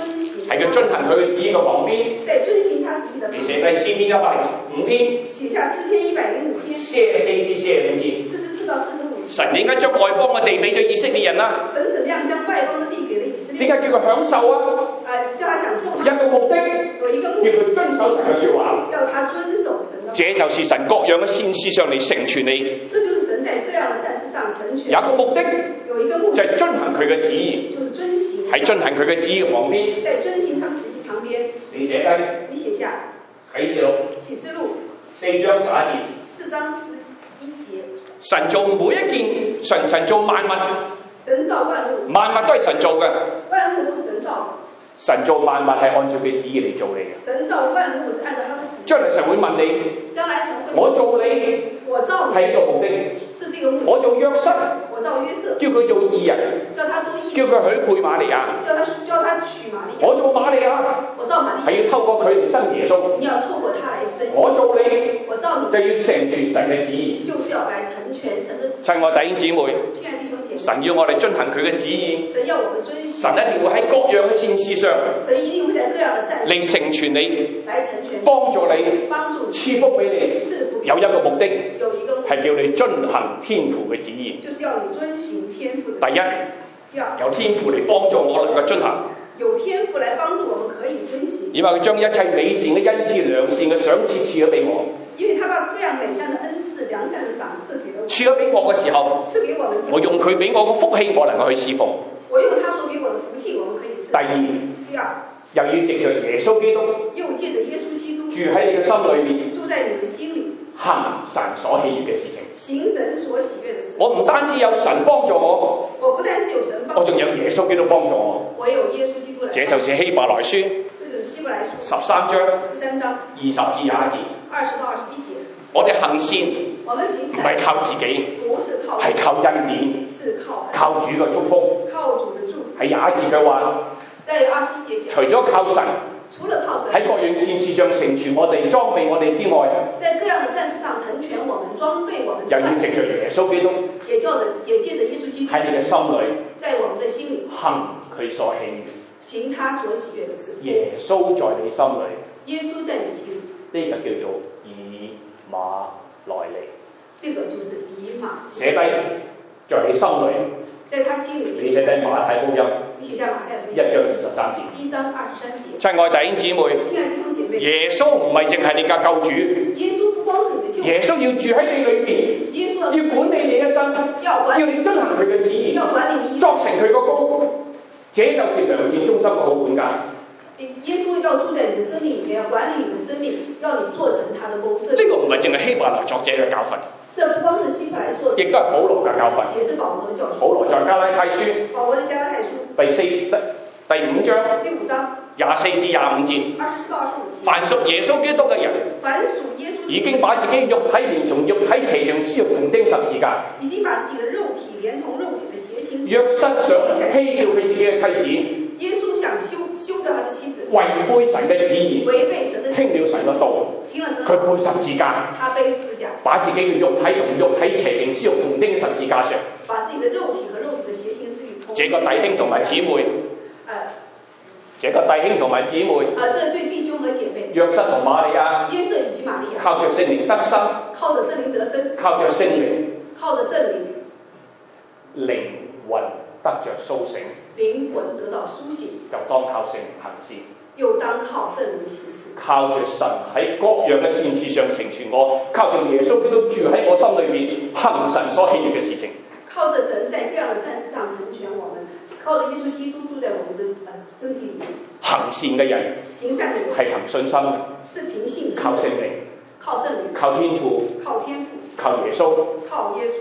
喺佢遵行佢嘅旨意嘅旁邊， 在遵行他旨意的旁邊， 你寫低詩篇105篇， 寫下詩篇105篇 44至45節 ，44到45節。 神點解將外邦嘅地俾咗以色列人啊？ 神怎麼樣將外邦嘅地給了以色列人？ 點解叫佢享受啊？ 叫他享受。 一個目的， 有一個目的， 叫佢遵守神嘅説話。 要他遵守神的。 這就是神各樣嘅善事上嚟成全你。 這就是神在各樣嘅善事上成全。 有一個目的， 有一個目的， 就係遵行佢嘅旨意。 就是遵行。 喺遵行佢嘅旨意旁邊。 在遵行他的旨意旁邊。 你寫低。 你寫下。 啟示錄。 啟示錄。 4章11節。 4章11節。 神做每一件，神做萬物。 神造萬物。 萬物都係神做嘅。 萬物都是神造。 神做萬物係按照佢旨意嚟做你嘅。 神造萬物是按照他的旨意。 將來神會問你。 將來神會問你。 我做你。 我造你。 係呢個目的。 是這個目的。 我做約瑟。 我造約瑟。 叫佢做義人。 叫他做義人。 叫佢許配瑪利亞。 叫他娶瑪利亞。 我做瑪利亞。 我造瑪利亞。 係要透過佢嚟生耶穌。 你要透過他來生。 我做你。 我造你。 就要成全神嘅旨意。 就是要來成全神的旨意。 親愛弟兄姊妹。 親愛弟兄姐妹。 神要我哋遵行佢嘅旨意。 神要我們遵行。 神一定會喺各樣嘅善事上。 神一定會在各樣嘅善事嚟成全你。 來成全你。 幫助你。 幫助你。 賜福俾你。 賜福。 有一個目的。 有一個目的。 係叫你遵行天父嘅旨意。 就是要你遵行天父的旨意。 第一，有天父嚟幫助我能夠遵行。 有天父來幫助我們可以遵行。 因為佢將一切美善嘅恩賜、良善嘅賞賜賜咗俾我。 因為他把各樣美善的恩賜、良善的賞賜給了我。 賜咗俾我嘅時候， 賜給我們。 我用佢俾我嘅福氣，我能夠去侍奉。 我用他所給我的福氣，我們可以侍奉。第二， 又要藉着耶穌基督。 又借着耶穌基督。 住喺你嘅心裏面。 住在你的心裏。 行神所喜悅嘅事情。 行神所喜悅的事。 我唔單止有神幫助我。 我不但是有神幫助我。 我仲有耶穌基督幫助我。 我有耶穌基督來。 這就是希伯來書。 這就是希伯來書。 13章。 13章。 20至21節。 20到21節。 我哋行善。 我們行善。 唔係靠自己。 不是靠。 係靠恩典。 是靠。 靠主嘅祝福。 靠主的祝福。 喺21節嘅話。 在21節講。 除咗靠神。 除了靠神， 喺各樣善事上成全我哋、裝備我哋之外， 在各樣的善事上成全我們、裝備我們之外， 又要藉着耶穌基督， 也借着耶穌基督， 喺你嘅心裏， 在我們的心裏， 行佢所喜悅， 行他所喜悅的事。 耶穌在你心裏， 耶穌在你心裏， 呢個叫做以馬內利。 這個就是以馬。 寫低在你心裏， 在他心裏。 你寫低馬太福音。 你寫下馬太福音 1章23節。 1章23節。 親愛弟兄姊妹， 親愛弟兄姐妹， 耶穌唔係淨係你嘅救主， 耶穌不光是你的救主， 耶穌要住喺你裏邊， 耶穌要管理你嘅身，要你遵行佢嘅旨意， 要管理你， 作成佢個功，這就是良善忠心嘅好管家。 耶穌要住在你的生命裡面，要管理你的生命，要你做成他的功。 呢個唔係淨係希伯來作者嘅教訓。 這不光是希伯來作者， 亦都係保羅嘅教訓。 也是保羅的教訓。 保羅在加拉太書。 保羅在加拉太書。 第5章。 第5章。 24至25節。 24到25節。 凡屬耶穌基督嘅人。 凡屬耶穌。 已經把自己肉體連同肉體邪情私慾同釘十字架。 已經把自己的肉體連同肉體的邪情。 約瑟想欺掉佢自己嘅妻子。 耶穌想休掉他的妻子。 違背神嘅旨意。 違背神的旨意。 聽了神嘅道。 聽了神。 佢背十字架。 他背十字架。 把自己嘅肉體同肉體邪情私慾同釘十字架上。 把自己的肉體和肉體的邪情私慾同。 這個弟兄同埋姊妹。這個弟兄同埋姊妹。 這對弟兄和姐妹。 約瑟同瑪利亞。 約瑟以及瑪利亞。 靠着聖靈得生。 靠着聖靈得生。 靠着聖靈。 靠着聖靈。 靈魂得着甦醒。 靈魂得到甦醒。 就當靠聖靈行事。 又當靠聖靈行事。 靠着神喺各樣嘅善事上成全我，靠着耶穌基督住喺我心裏面，行神所喜悅嘅事情。 靠着神在各樣的善事上成全我們，靠着耶穌基督住在我們的身體裏面。行善嘅人。行善嘅人。係憑信心。是憑信心。靠聖靈。靠聖靈。靠天父。靠天父。靠耶穌。靠耶穌。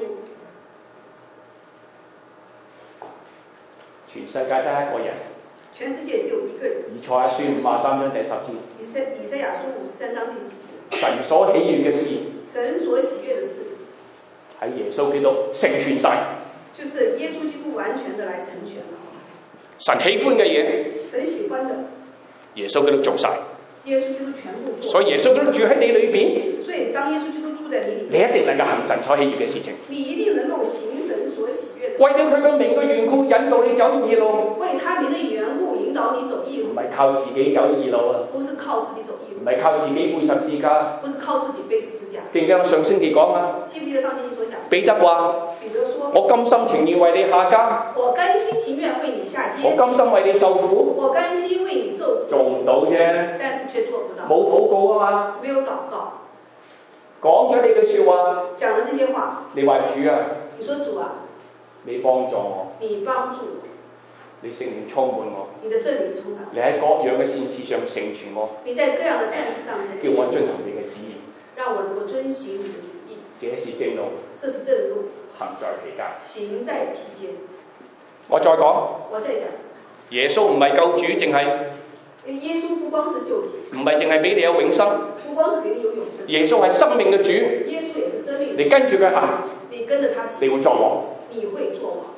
全世界得一個人。 全世界只有一個人。 以賽亞書53章第10節。 以賽亞書53章第10節。 神所喜悅嘅事。 神所喜悅的事。 喺耶穌基督成全晒。 就是耶穌基督完全的來成全了。 神喜歡嘅嘢。 神喜歡的。 耶穌基督做晒。 耶穌基督全部做。 所以耶穌基督住喺你裏邊。 所以當耶穌基督住在你裏面。 你一定能夠行神所喜悅嘅事情。 你一定能夠行神所喜悅的。 為了佢嘅名嘅緣故，引導你走義路。 為他名的緣故，引找你走義路， 唔係靠自己走義路啊， 不是靠自己走義路， 唔係靠自己背十字架， 不是靠自己背十字架。 記唔記得上星期講啊？ 記唔記得上星期所講？ 彼得話： 彼得說： 我甘心情願為你下監， 我甘心情願為你下監， 我甘心為你受苦， 我甘心為你受苦， 做唔到啫， 但是卻做不到， 冇禱告啊嘛， 沒有禱告， 講咗你句説話， 講了這些話， 你話主啊， 你說主啊， 你幫助我， 你幫助我， 你聖靈充滿我， 你的聖靈充滿， 你喺各樣嘅善事上成全我， 你在各樣的善事上成全叫我遵行你嘅旨意， 讓我能夠遵行你的旨意， 這是正路， 這是正路， 行在其間， 行在其間。 我再講， 我再講， 耶穌唔係救主，淨係耶穌不光是救主， 唔係淨係俾你有永生， 不光是給你有永生， 耶穌係生命嘅主， 耶穌也是生命， 你跟住佢行， 你跟着他行， 你會作王， 你會作王。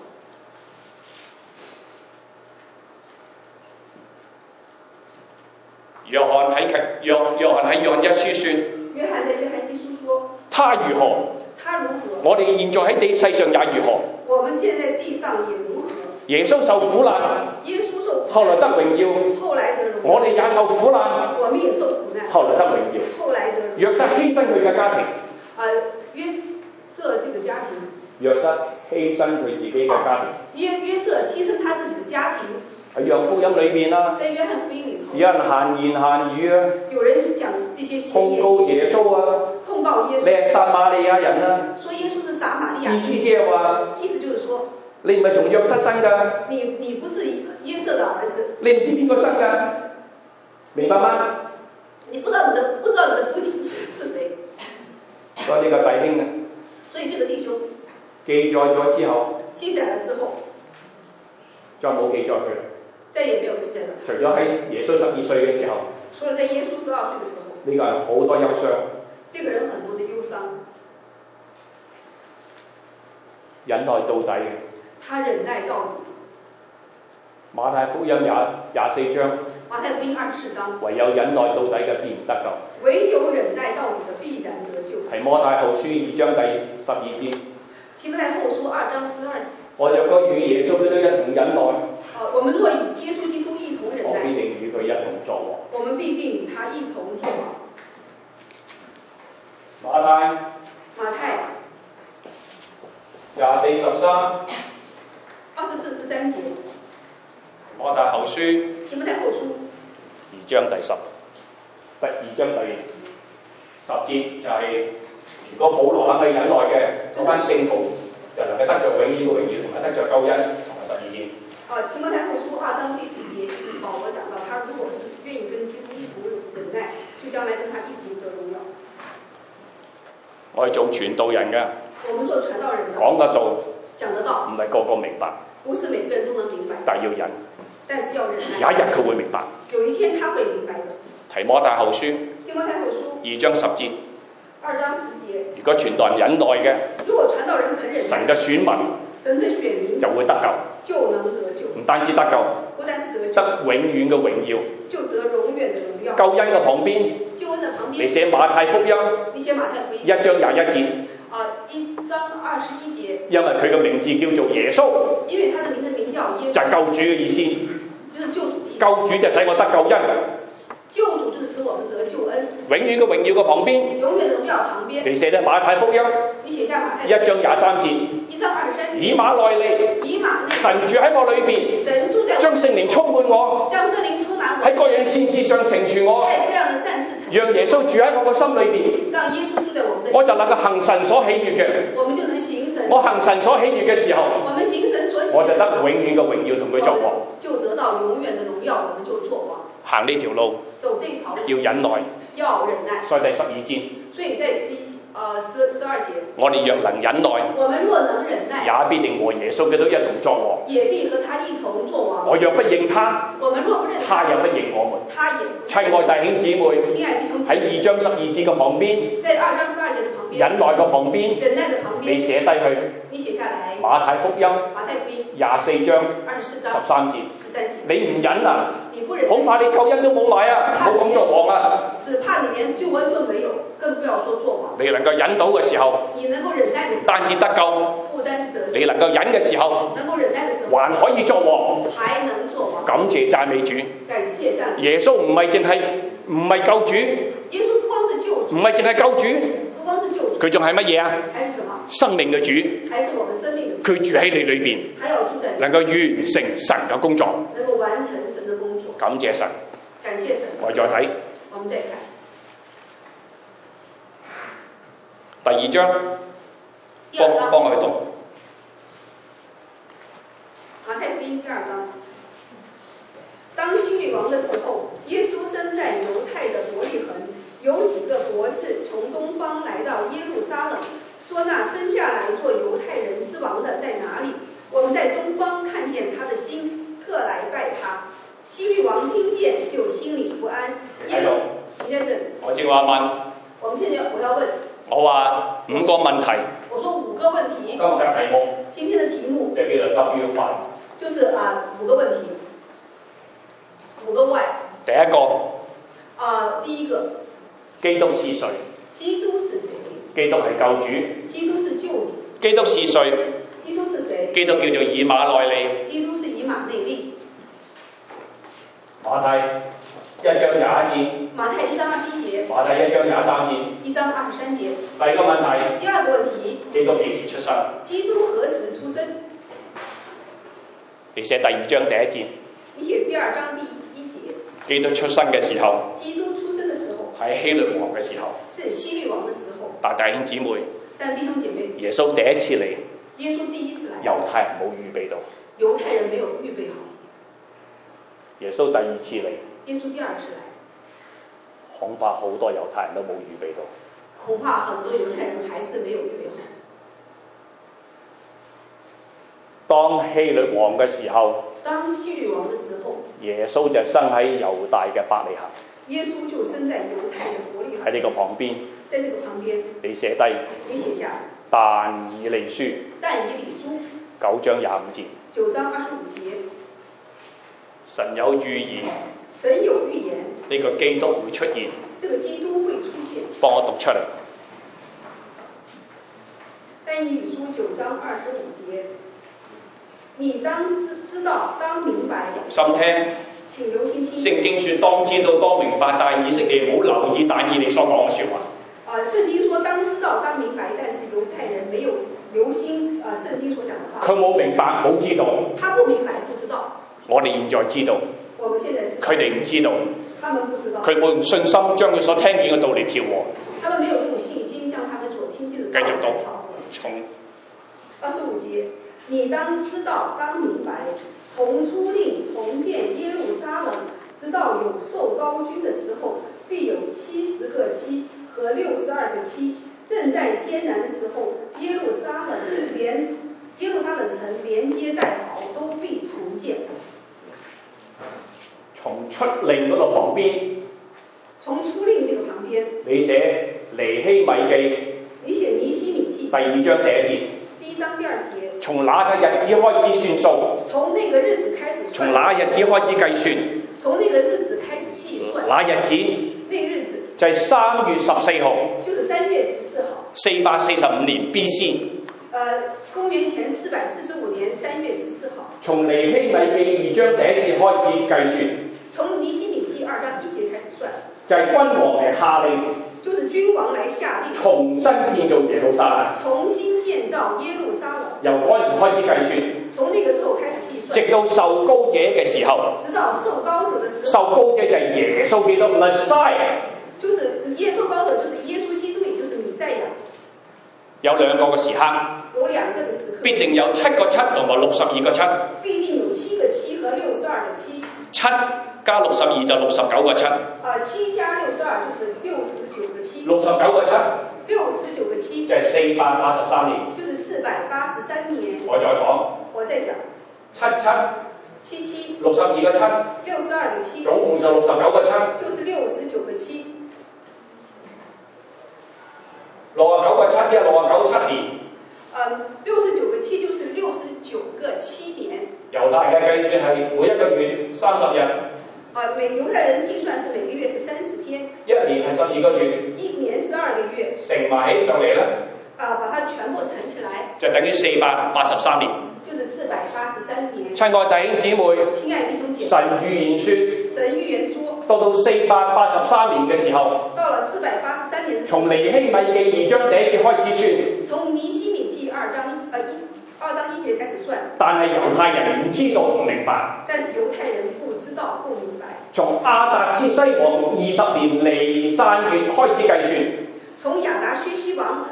約翰喺約翰一書說， 約翰在約翰一書說， 他如何，我哋現在喺地世上也如何， 我們現在地上也如何。 耶穌受苦難， 耶穌受苦難， 後來得榮耀， 後來得榮耀， 我哋也受苦難， 我們也受苦難， 後來得榮耀， 後來得榮耀。 約瑟犧牲佢嘅家庭， 約瑟這個家庭， 約瑟犧牲佢自己嘅家庭， 約瑟犧牲他自己嘅家庭。 喺約翰福音裏邊啦， 在約翰福音裏頭， 有人閒言閒語啊， 有人講這些控告耶穌啊， 控告耶穌， 你係撒瑪利亞人啊， 說耶穌是撒瑪利亞人， 意思即係話， 意思就是說， 你唔係從約瑟生㗎， 你不是約瑟的兒子， 你唔知邊個生㗎，明白嗎？ 你不知道你的父親是誰， 所以呢個弟兄啊， 所以這個弟兄記載咗之後， 記載了之後， 再冇記載佢啦。 再也沒有記載了。 除咗喺耶穌12歲嘅時候， 除了在耶穌12歲嘅時候， 呢個人好多憂傷。 這個人很多的憂傷。 忍耐到底嘅。 他忍耐到底。 馬太福音24章。 馬太福音24章。 唯有忍耐到底嘅必然得救。 唯有忍耐到底嘅必然得救。 提摩太後書2章第12節。 提摩太後書2章12節。 我若果與耶穌基督一同忍耐。 我們若與耶穌基督一同忍耐， 我必定與佢一同作王。 我們必定與他一同作王。 馬太24、13。 24、13節。 馬太後書。 提摩太後書。 2章第10。第2章第10節就係、如果保羅肯去忍耐嘅嗰班聖徒，就能夠得着永遠嘅榮耀同埋得着救恩，同埋12節。 提摩太後書2章第10節，就是保羅講到，他如果是願意跟基督一同忍耐，就將來跟他一同得榮耀。 我係做傳道人嘅， 我們做傳道人的， 講得道， 講得到， 唔係個個明白， 不是每個人都能明白， 但要忍， 但是要忍耐， 有一日佢會明白， 有一天他會明白的。 提摩太後書提摩太後書 2章10節。 2章10節。 如果傳道人忍耐嘅， 如果傳道人肯忍耐， 神嘅選民， 神的選民就會得救， 就能得救， 唔單止得救， 不但是得救， 得永遠嘅榮耀， 就得永遠的榮耀。 救恩嘅旁邊， 救恩的旁邊， 你寫馬太福音， 你寫馬太福音 1章21節。 1章21節。 因為佢嘅名字叫做耶穌， 因為他的名字名叫耶穌， 就係救主嘅意思， 就是救主的意思。 救主就使我得救恩。 救主就是使我們得救恩。 永遠嘅榮耀嘅旁邊， 永遠榮耀旁邊， 你寫喺馬太福音， 你寫下馬太 1章23節， 1章23節， 以馬內利，神住喺我裏邊， 神住在我， 將聖靈充滿我， 將聖靈充滿我， 喺各樣善事上成全我， 在各樣的善事上， 讓耶穌住喺我個心裏邊， 讓耶穌住在我們的心， 我就能夠行神所喜悅嘅， 我們就能行神， 我行神所喜悅嘅時候， 我們行神所喜悅， 我就得永遠嘅榮耀同佢作王， 就得到永遠的榮耀，我們就作王。 行呢條路， 走這條路， 要忍耐， 要忍耐。 所以第12節， 所以在12節， 我哋若能忍耐， 我們若能忍耐， 也必定和耶穌基督一同作王， 也必和他一同作王。 我若不認他， 我們若不認他， 他也不認我們。 他也不認。 親愛弟兄姊妹， 親愛弟兄姊妹， 喺2章12節嘅旁邊， 在2章12節的旁邊， 忍耐嘅旁邊， 忍耐的旁邊， 你寫低去， 你寫下來。 馬太福音馬太福音 24章 24章 13節，你唔忍啊？ 你不忍耐， 恐怕你救恩都冇埋啊！唔好咁作王啊！ 只怕你連救恩都沒有，更不要說作王。 你能夠忍到嘅時候， 你能夠忍耐嘅時候， 單止得救， 不單是得救， 你能夠忍嘅時候， 能夠忍耐嘅時候， 還可以作王， 還能作王。 感謝讚美主。 感謝讚美。 耶穌唔係救主， 耶穌不光是救主， 唔係淨係救主， 不光是救主， 佢仲係乜嘢啊？ 還是什麼？ 生命嘅主， 還是我們生命嘅主。 佢住喺你裏邊，能夠完成神嘅工作， 能夠完成神嘅工作。 感謝神， 感謝神。 我再睇， 我們再看第二章，幫我去讀。 馬太福音第2章。當希律王的時候，耶穌生在猶太的伯利恆，有幾個博士從東方來到耶路撒冷，說那生下來做猶太人之王的在哪裡？我們在東方看見他的星，特來拜他。希律王聽見就心裡不安。 喺度， 你在這裡。 我正話問。 我們現在我要問。 我話5個問題。 我說5個問題。 今日嘅題目。 今天的題目。 就叫做 W5。就是 5個問題。5個 why。 第一個。 第一個。 基督是誰？ 基督是誰？ 基督係救主。 基督是救主。 基督是誰？ 基督是誰？ 基督叫做以馬內利。 基督是以馬內利。 馬太1章21節。 馬太1章21節。 馬太1章23節。 1章23節。 第二個問題。 第二個問題。 基督幾時出生？ 基督何時出生？ 你寫第2章第1節。 你寫第2章第1節。 基督出生嘅時候。 基督出生嘅時候。 係希律王嘅時候。 是希律王嘅時候。 但弟兄姊妹。 但弟兄姐妹。 耶穌第一次嚟。 耶穌第一次來。 猶太人冇預備到。 猶太人沒有預備好。 耶穌第二次嚟。 耶穌第二次來。 恐怕好多猶太人都冇預備到。 恐怕很多猶太人還是沒有預備好。 當希律王嘅時候。 當希律王嘅時候。 耶穌就生喺猶大嘅伯利恆。 耶穌就生在猶太嘅伯利恆。 喺呢個旁邊。 在這個旁邊。 你寫低。 你寫下。 但以理書。 但以理書。 9章25節。 9章25節。 神有預言。 神有預言。 呢個基督會出現。 這個基督會出現。 幫我讀出嚟。 但以理書9章25節。你當知道，當明白。 心聽。 請留心聽。 聖經說當知道，當明白，但以色列冇留意但以理所講嘅說話。 聖經說當知道，當明白，但是猶太人沒有留心聖經所講的話。 佢冇明白，冇知道。 他不明白，不知道。 我哋現在知道。 我們現在知道。 佢哋唔知道。 他們不知道。 佢冇用信心將佢所聽見嘅道理調和。 他們沒有用信心將他們所聽見的道理調和。從25節，你當知道，當明白，從初令重建耶路撒冷，直到有受膏君的時候，必有70個7和62個7。正在艱難的時候，耶路撒冷城連接帶好，都必重建。 從出令嗰度旁邊。 從出令這個旁邊。 你寫尼希米記。 你寫尼希米記。 第2章第1節。 第1章第2節。 從那個日子開始算數。 從那個日子開始算。 從那日子開始計算。 從那個日子開始計算。 那日子。 那個日子。 就係3月14號。 就是3月14號。 445年 B.C. 公元前445年3月14號。 從尼希米記2章第1節開始計算。 從尼希米記2章1節開始算。 就係君王嚟下令。 就是君王來下令。 重新建造耶路撒冷。 重新建造耶路撒冷。 由嗰陣時開始計算。 從那個時候開始計算。 直到受膏者嘅時候。 直到受膏者的時候。 受膏者就係耶穌基督 Messiah。 就是受膏者就是耶穌基督，也就是彌賽亞。 有2個嘅時刻。 有2個嘅時刻。 必定有7個7同埋62個7。 必定有7個7和62個7。 7加62就69個7。 7加62就是69個7。 69個7。 69個7。 就係483年。 就是483年。 我再講。 我再講。 77。 77。 62個7。 62個7。 總共就69個7。 就是69個7。 69個7即係69 7年。 69個7就是69個7年。 猶太嘅計算係每一個月30日。 猶太人計算是每個月是30天。 一年係12個月。 一年12個月。 乘埋起上嚟咧。 把它全部乘起來。 就等於483年。 就是483年。 親愛弟兄姊妹。 親愛弟兄姐妹。 神預言說。 神預言說。 到483年嘅時候。 到了483年。 從尼希米記2章1節開始算。 從尼希米記2章1節開始算。 但係猶太人唔知道唔明白。 但是猶太人不知道不明白。 從亞達薛西王20年尼散月開始計算。 從亞達薛西王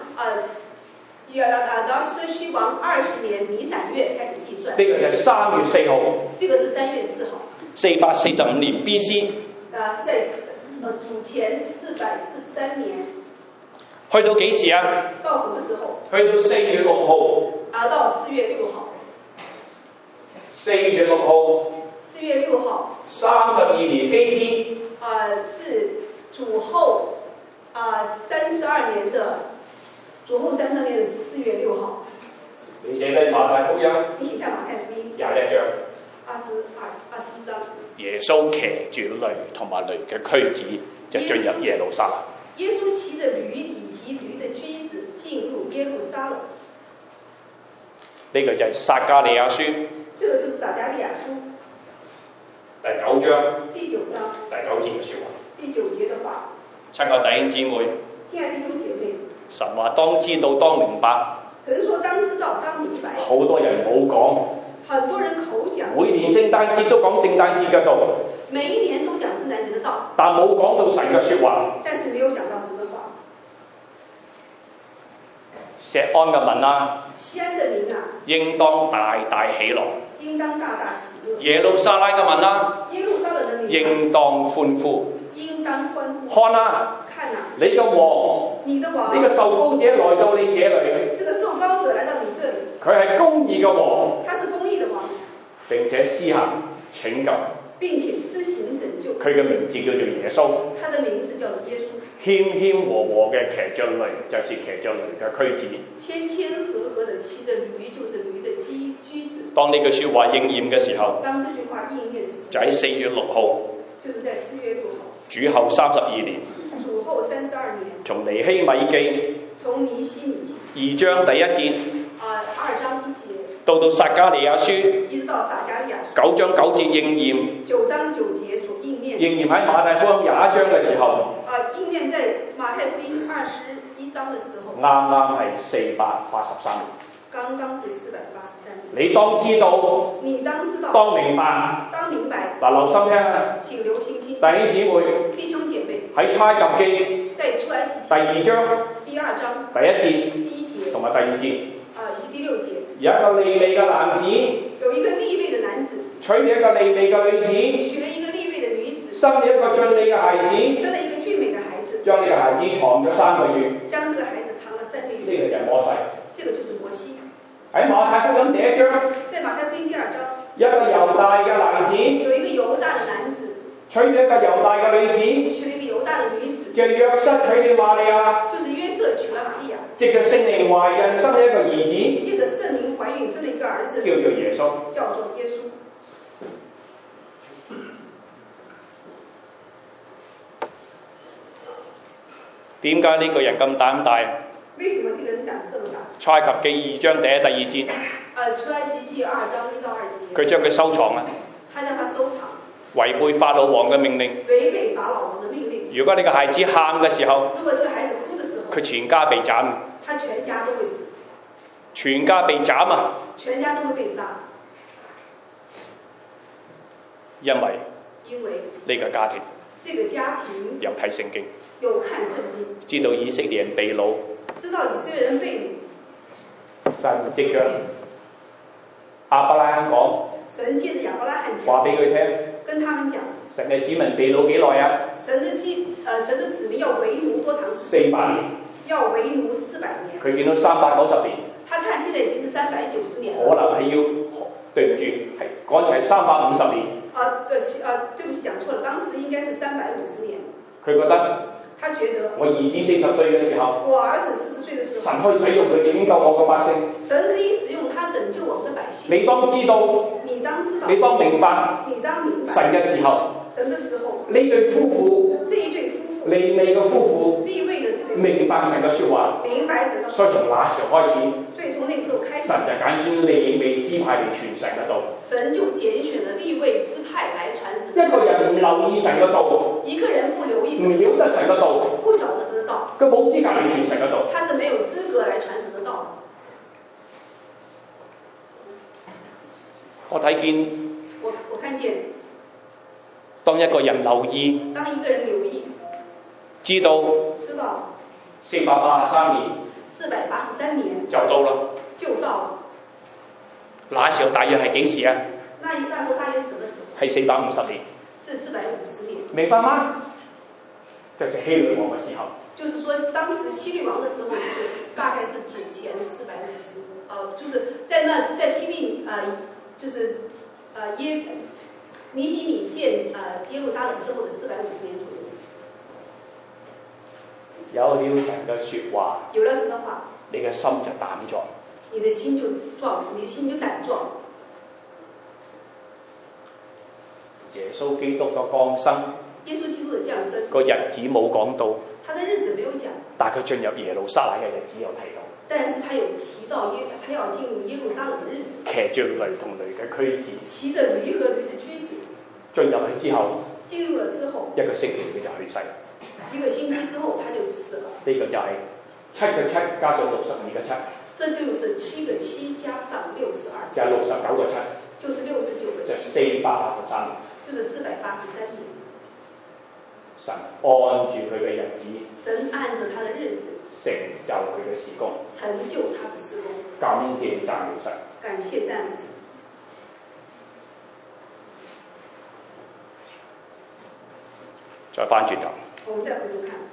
20年尼散月開始計算。 呢個就係3月4號。 這個是3月4號。 445年 B.C. 是在主前443年。 去到幾時啊？ 到什麼時候？ 去到4月6號。 到4月6號。 4月6號。 4月6號。 32年 A.D. 是主後32年的4月6號。 你寫低馬太福音。 你寫下馬太福音。 21章。 21章。 耶穌騎住驢同埋驢嘅駒子就進入耶路撒冷。 耶穌騎着驢以及驢的駒子進入耶路撒冷。 呢個就係撒迦利亞書。 這個就是撒迦利亞書。 第9章。 第9章。 第9節嘅説話。 第9節的話。 親愛弟兄姊妹。 親愛弟兄姐妹。 神話當知道當明白。 神說當知道當明白。 好多人冇講。 很多人口講。 每年聖誕節都講聖誕節嘅道。 每一年都講聖誕節的道。 但冇講到神嘅説話。 但是沒有講到神的話。 錫安嘅民啊。 錫安的民啊。 應當大大喜樂。 應當大大喜樂。 耶路撒冷嘅民啊。 耶路撒冷的民。 應當歡呼。 應當歡呼。 看啊。 看啊。 你嘅王。 你的王。 呢個受膏者來到你這裡。 這個受膏者來到你這裡。 佢係公義嘅王。 他是公義的王。 並且施行拯救。 並且施行拯救。 佢嘅名字叫做耶穌。 他的名字叫做耶穌。 謙謙和和嘅騎着驢，就是騎着驢嘅駒子。 謙謙和和的騎着驢，就是驢的駒子。 當呢句説話應驗嘅時候， 當這句話應驗的時候， 就喺4月6號。 就是在4月6號。 主後32年。 主後32年。 從尼希米記。 從尼希米記。 2章第1節。 2章1節。 到撒迦利亞書。 一直到撒迦利亞書。 9章9節應驗。 9章9節所應驗。 應驗喺馬太福音21章嘅時候。 應驗在馬太福音21章的時候。 啱啱係483年。 剛剛是483年。 你當知道。 你當知道。 當明白。 當明白。 嗱，留心聽啊。 請留心聽。 弟兄姊妹。 弟兄姐妹。 喺出埃及記。 在出埃及記。 第2章。 第2章。 第1節。 第1節。 同埋第2節。 以及第6節。 有一個利未嘅男子。 有一個利未的男子。 娶了一個利未嘅女子。 娶了一個利未的女子。 生了一個俊美嘅孩子。 生了一個俊美的孩子。 將呢個孩子藏咗3個月。 將這個孩子藏了3個月。 呢個就係摩西。 這個就是摩西。 喺馬太福音第1章。 在馬太福音第2章。 一個猶大嘅男子。 有一個猶大的男子。 娶了一個猶大嘅女子。 娶了一個猶大的女子。 就約瑟娶了瑪利亞。 就是約瑟娶了瑪利亞。 藉着聖靈懷孕生了一個兒子。 藉着聖靈懷孕生了一個兒子。 叫做耶穌。 叫做耶穌。 點解呢個人咁膽大？ 為什麼這個人膽子這麼大？ 出埃及記2章第1、第2節。 出埃及記2章1到2節。 佢將佢收藏啊。 他將他收藏。 違背法老王嘅命令。 違背法老王的命令。 如果呢個孩子喊嘅時候。 如果這個孩子哭的時候。 佢全家被斬。 他全家都會死。 全家被斬啊！ 全家都會被殺。 因為呢個家庭。 這個家庭。 有睇聖經。 有看聖經。 知道以色列人被擄。 知道以色列人被擄。 神藉着亞伯拉罕講。 神借着亞伯拉罕講。 話俾佢聽。 跟他們講。 神嘅子民被擄幾耐啊？ 神的子民要為奴多長時間 ？400年。 要為奴400年。 佢見到390年。 他看現在已經是390年。 可能係要，對唔住，係講齊350年。 對不起，講錯了，當時應該是350年。 佢覺得。 他覺得。 我兒子40歲嘅時候。 我兒子40歲的時候。 神可以使用佢拯救我嘅百姓。 神可以使用他拯救我們的百姓。 你當知道。 你當知道。 你當明白。 你當明白。 神嘅時候。 神的時候， 呢對夫婦， 這一對夫婦， 利未嘅夫婦， 利未的這對夫婦明白神嘅說話， 明白神的話， 所以從那時候開始， 所以從那個時候開始， 神就揀選利未支派嚟傳神嘅道。 神就揀選了利未支派來傳神。 一個人唔留意神嘅道， 一個人不留意神， 唔曉得神嘅道， 不曉得神的道， 佢冇資格嚟傳神嘅道。 他是沒有資格來傳神的道。 我睇見， 我看見， 當一個人留意， 當一個人留意， 知道483年就到啦， 就到了。 那時候大約係幾時啊？ 那時候大約什麼時候？ 係450年。 是450年。 明白嗎？就是希律王嘅時候。 就是說，當時希律王的時候，大概是主前450，就是在希律就是尼希米建耶路撒冷之後的450年左右。 有了神嘅說話， 有了神的話， 你嘅心就膽壯， 你的心就膽壯。 耶穌基督嘅降生， 耶穌基督的降生個日子冇講到， 他的日子沒有講， 但佢進入耶路撒冷嘅日子有提到。 但是他有提到他要進入耶路撒冷的日子， 騎着驢同驢嘅駒子， 騎着驢和驢的駒子， 進入去之後， 進入了之後， 一個星期佢就去世， 一個星期之後他就死了。 呢個就係7個7加上62個7， 這就是7個7加上62， 就係69個7， 就是69個7， 483年， 就是483年。 神按住佢嘅日子， 神按着他的日子成就佢嘅事工， 成就他的事工。 感謝讚美神， 感謝讚美神。 再翻轉頭， 我們再回頭看，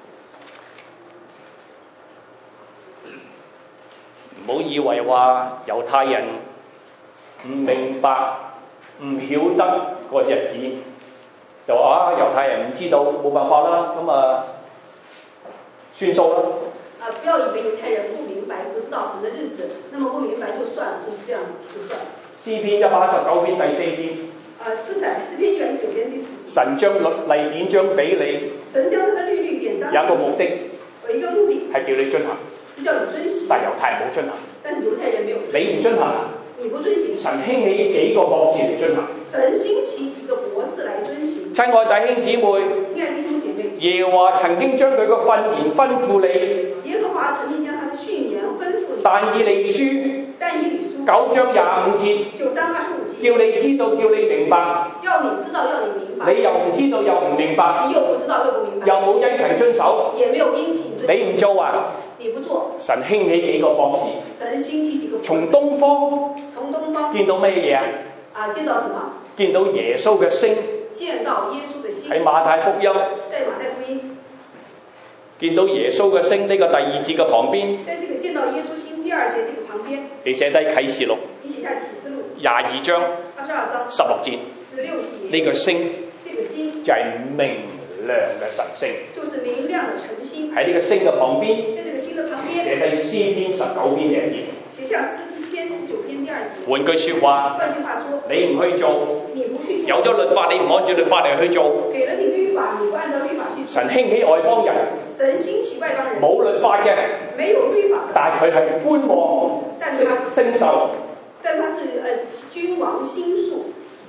唔好以為話猶太人唔明白、唔曉得個日子，就話猶太人唔知道，冇辦法啦，咁算數啦。 不要以為猶太人不明白、不知道神的日子，那麼不明白就算了，就是這樣就算了。 詩篇119篇第4節。 詩篇119篇第4節。 神將律例典章俾你。神將他的律例典章。有一個目的。有一個目的。係叫你遵行。是叫你遵行。但猶太人冇遵行。但是猶太人沒有。你唔遵行。你不遵行。神興起幾個博士嚟遵行。神興起幾個博士嚟遵行。親愛弟兄姊妹。親愛弟兄姐妹。耶和華曾經將佢嘅訓言吩咐你。耶和華曾經將他的訓言吩咐你。但以理書9章25節。9章25節。叫你知道，叫你明白。要你知道，要你明白。你又唔知道，又唔明白。你又不知道，又不明白。又冇殷勤遵守。也沒有殷勤遵守。你唔做啊？你不做。神興起幾個博士。神興起幾個博士。從東方見到咩嘢啊？見到什麼？見到耶穌嘅星。見到耶穌嘅星。喺馬太福音。在馬太福音。見到耶穌嘅星呢個第2節嘅旁邊。在這個見到耶穌星第2節這個旁邊。你寫低啟示錄。你寫下啟示錄。22章。22章。16節。16節。呢個星。這個星。就係明亮嘅晨星。就是明亮嘅晨星。喺呢個星嘅旁邊。在這個星嘅旁邊。寫低詩篇19篇第1節。寫下詩篇19篇第2節。換句説話。換句話說。你唔去做。你不去做。有咗律法，你唔按照律法嚟去做。給了你律法，你不按照律法去做。神興起外邦人。神興起外邦人。冇律法嘅。沒有律法。但係佢係君王。但是他星宿。但他是君王星宿。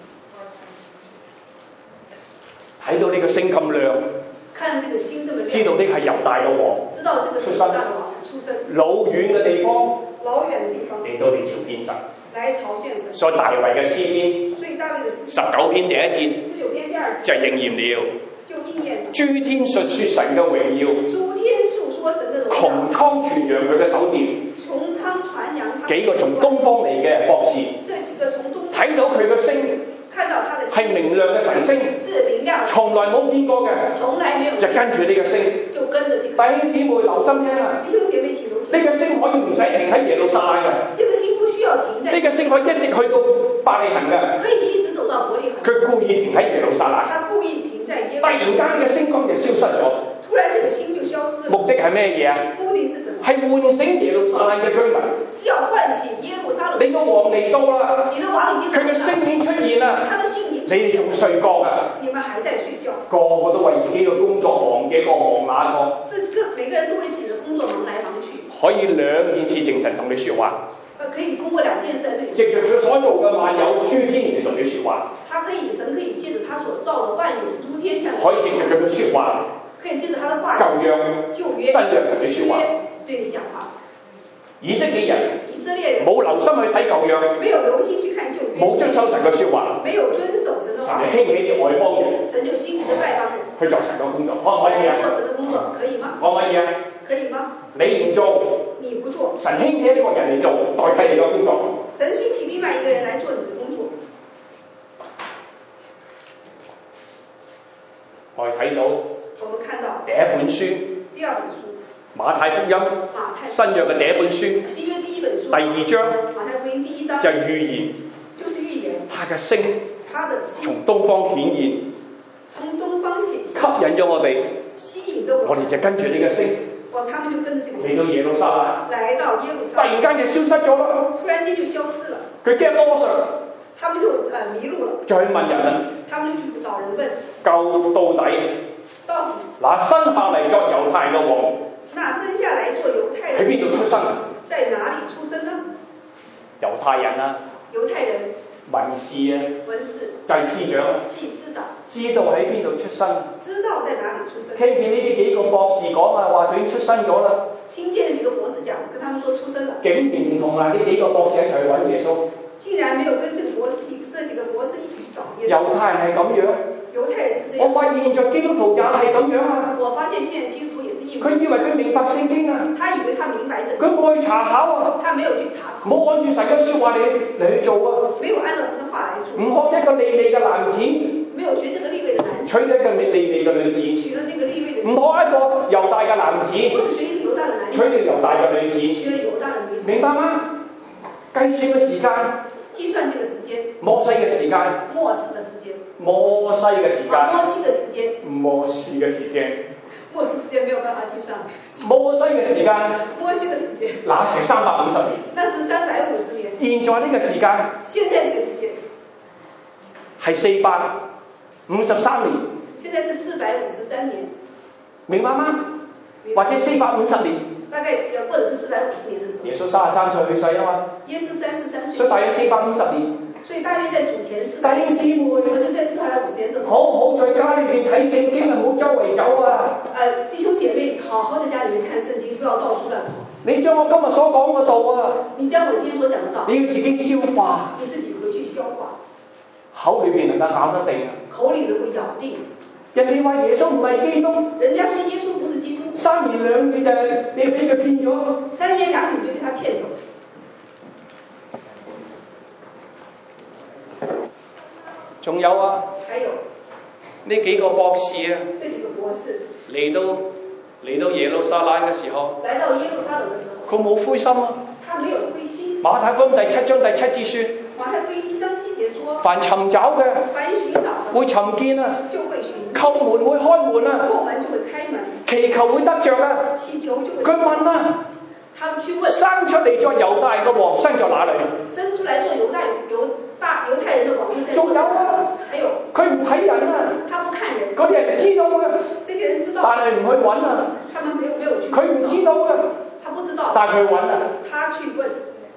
睇到呢個星咁亮。看這個星這麼亮。知道呢係猶大嘅王。知道這個是猶大的王出生。老遠嘅地方。老遠嘅地方。嚟到你朝見神。來朝見神。所以大衛嘅詩篇。所以大衛嘅詩篇。19篇第1節。19篇第2節。就應驗了。就應驗。諸天述說神嘅榮耀。諸天述說神嘅榮耀。穹蒼傳揚佢嘅手段。穹蒼傳揚。幾個從東方嚟嘅博士。這幾個從東方。睇到佢嘅星。看到他的星。係明亮嘅晨星。是明亮。從來冇見過嘅。從來沒有。就跟住呢個星。就跟着這個。弟兄姊妹留心聽啊！弟兄姐妹請留心。呢個星可以唔使停喺耶路撒冷嘅。這個星不需要停在。呢個星可以一直去到伯利恆嘅。可以一直走到伯利恆。佢故意停喺耶路撒冷。他故意停。 在耶路突然間嘅星光就消失咗。 突然這個星就消失了。 目的係咩嘢啊？ 目的是什麼？ 係喚醒耶路撒冷嘅居民。 是要喚醒耶路撒冷。 你個王嚟到啦！ 你的王已經來了。 佢嘅星已經出現啦。 他的星已經出現。你哋仲睡覺啊？ 你們還在睡覺。 個個都為自己嘅工作忙嘅個忙那個。 每個人都為自己的工作忙來忙去。 可以兩件事證神同你説話。 可以通過兩件事來對你。 藉着佢所做嘅萬有諸天嚟同你説話。 神可以借着他所造的萬有諸天向你。 可以藉着佢嘅説話。 可以借着他的話。 舊約、 新約同你説話。 對你講話。 以色列人冇留心去睇舊約， 沒有留心去看舊約， 冇遵守神嘅説話， 沒有遵守神的話， 神就興起啲外邦人， 神就興起啲外邦人去做神嘅工作，可唔可以啊？ 做神的工作可以嗎？ 可唔可以啊？ 可以嗎？ 你唔做， 你不做， 神興起一個人嚟做，代替你嘅工作。 神興起另外一個人來做你的工作。 我哋睇到， 我們看到第一本書， 第二本書。 馬太福音，新約嘅第一本書， 新約第一本書， 第二章， 馬太福音第一章， 就係預言， 就是預言， 他嘅星，從從東方顯現， 從東方顯現， 吸引咗我哋， 吸引咗我哋就跟住呢個星， 他們就跟着這個星， 嚟到耶路撒冷， 來到耶路撒冷， 突然間就消失咗啦， 突然間就消失了， 佢驚囉嗦， 他們就迷路了， 就去問人啦， 他們就去找人問， 究到底，嗱生下嚟作猶太嘅王。 那生下來做猶太人喺邊度出生？ 在哪裡出生呢？ 猶太人啊， 猶太人， 文士啊， 文士， 祭司長， 祭司長， 知道喺邊度出生？ 知道在哪裡出生？ 聽見呢啲幾個博士講啊，話佢已經出生咗啦。 聽見幾個博士講，跟他們說出生了。 竟然唔同啊！呢幾個博士一齊去揾耶穌。 竟然沒有跟這幾個博士一起去找耶穌。 猶太人係咁樣。 猶太人是這樣。 我發現現在基督徒也係咁樣啊。 我發現現在基督徒也是一模。 佢以為佢明白聖經啊。 他以為他明白聖經。 佢冇去查考啊。 他沒有去查考。 冇按住神嘅説話嚟去做啊。 沒有按照神的話來做。 唔學一個利未嘅男子。 沒有學這個利未的男子。 娶咗一個利未嘅女子。 娶了這個利未的女子。 唔學一個猶大嘅男子。 不是學一個猶大的男子。 娶咗猶大嘅女子。 娶了猶大的女子。 明白嗎？計算嘅時間。 計算這個時間。 摩西嘅時間。 末世的時間。 摩西嘅時間。 摩西的時間。 摩西嘅時間。 末世時間沒有辦法計算。 摩西嘅時間。 摩西的時間。 那是350年。 那是350年。 現在呢個時間。 現在這個時間。 係453年。 現在是453年。 明白嗎？或者450年。 大概或者是450年的時候。 耶穌33歲去世啊嘛。 耶穌33歲。 所以大約450年。 所以大約在主前450 弟兄姊妹， 我就在450年之後。 好在家裏邊睇聖經啊，唔好周圍走啊。 弟兄姐妹，好好在家裡面看聖經，不要到處亂跑。 你將我今日所講嘅道啊， 你將我今天所講的道， 你要自己消化。 你自己回去消化。 口裏邊能夠咬得定。 口裡能夠咬定。 人哋話耶穌唔係基督。 人家說耶穌不是基督。 3言2語就你俾佢騙咗。 3言2語就被他騙走。 仲有啊。 還有。 呢幾個博士啊。 這幾個博士。 嚟到耶路撒冷嘅時候。 來到耶路撒冷嘅時候。 佢冇灰心啊。 他沒有灰心。 馬太福音第7章第7節說。 馬太福音7章7節說。 凡尋找嘅。 凡尋找嘅。 會尋見啊。 就會尋見。 叩門會開門啊。 叩門就會開門。 祈求會得着啊。 祈求就會。 佢問啊。 他們去問。 生出嚟做猶大嘅王生在哪裏？ 生出來做猶太人的王在哪裏？ 仲有啊。 還有。 佢唔睇人啊。 他不看人。 嗰啲人知道啊。 這些人知道。 但係唔去揾啊。 他們沒有去。 佢唔知道啊。 他不知道。 但係佢揾啊。 他去問。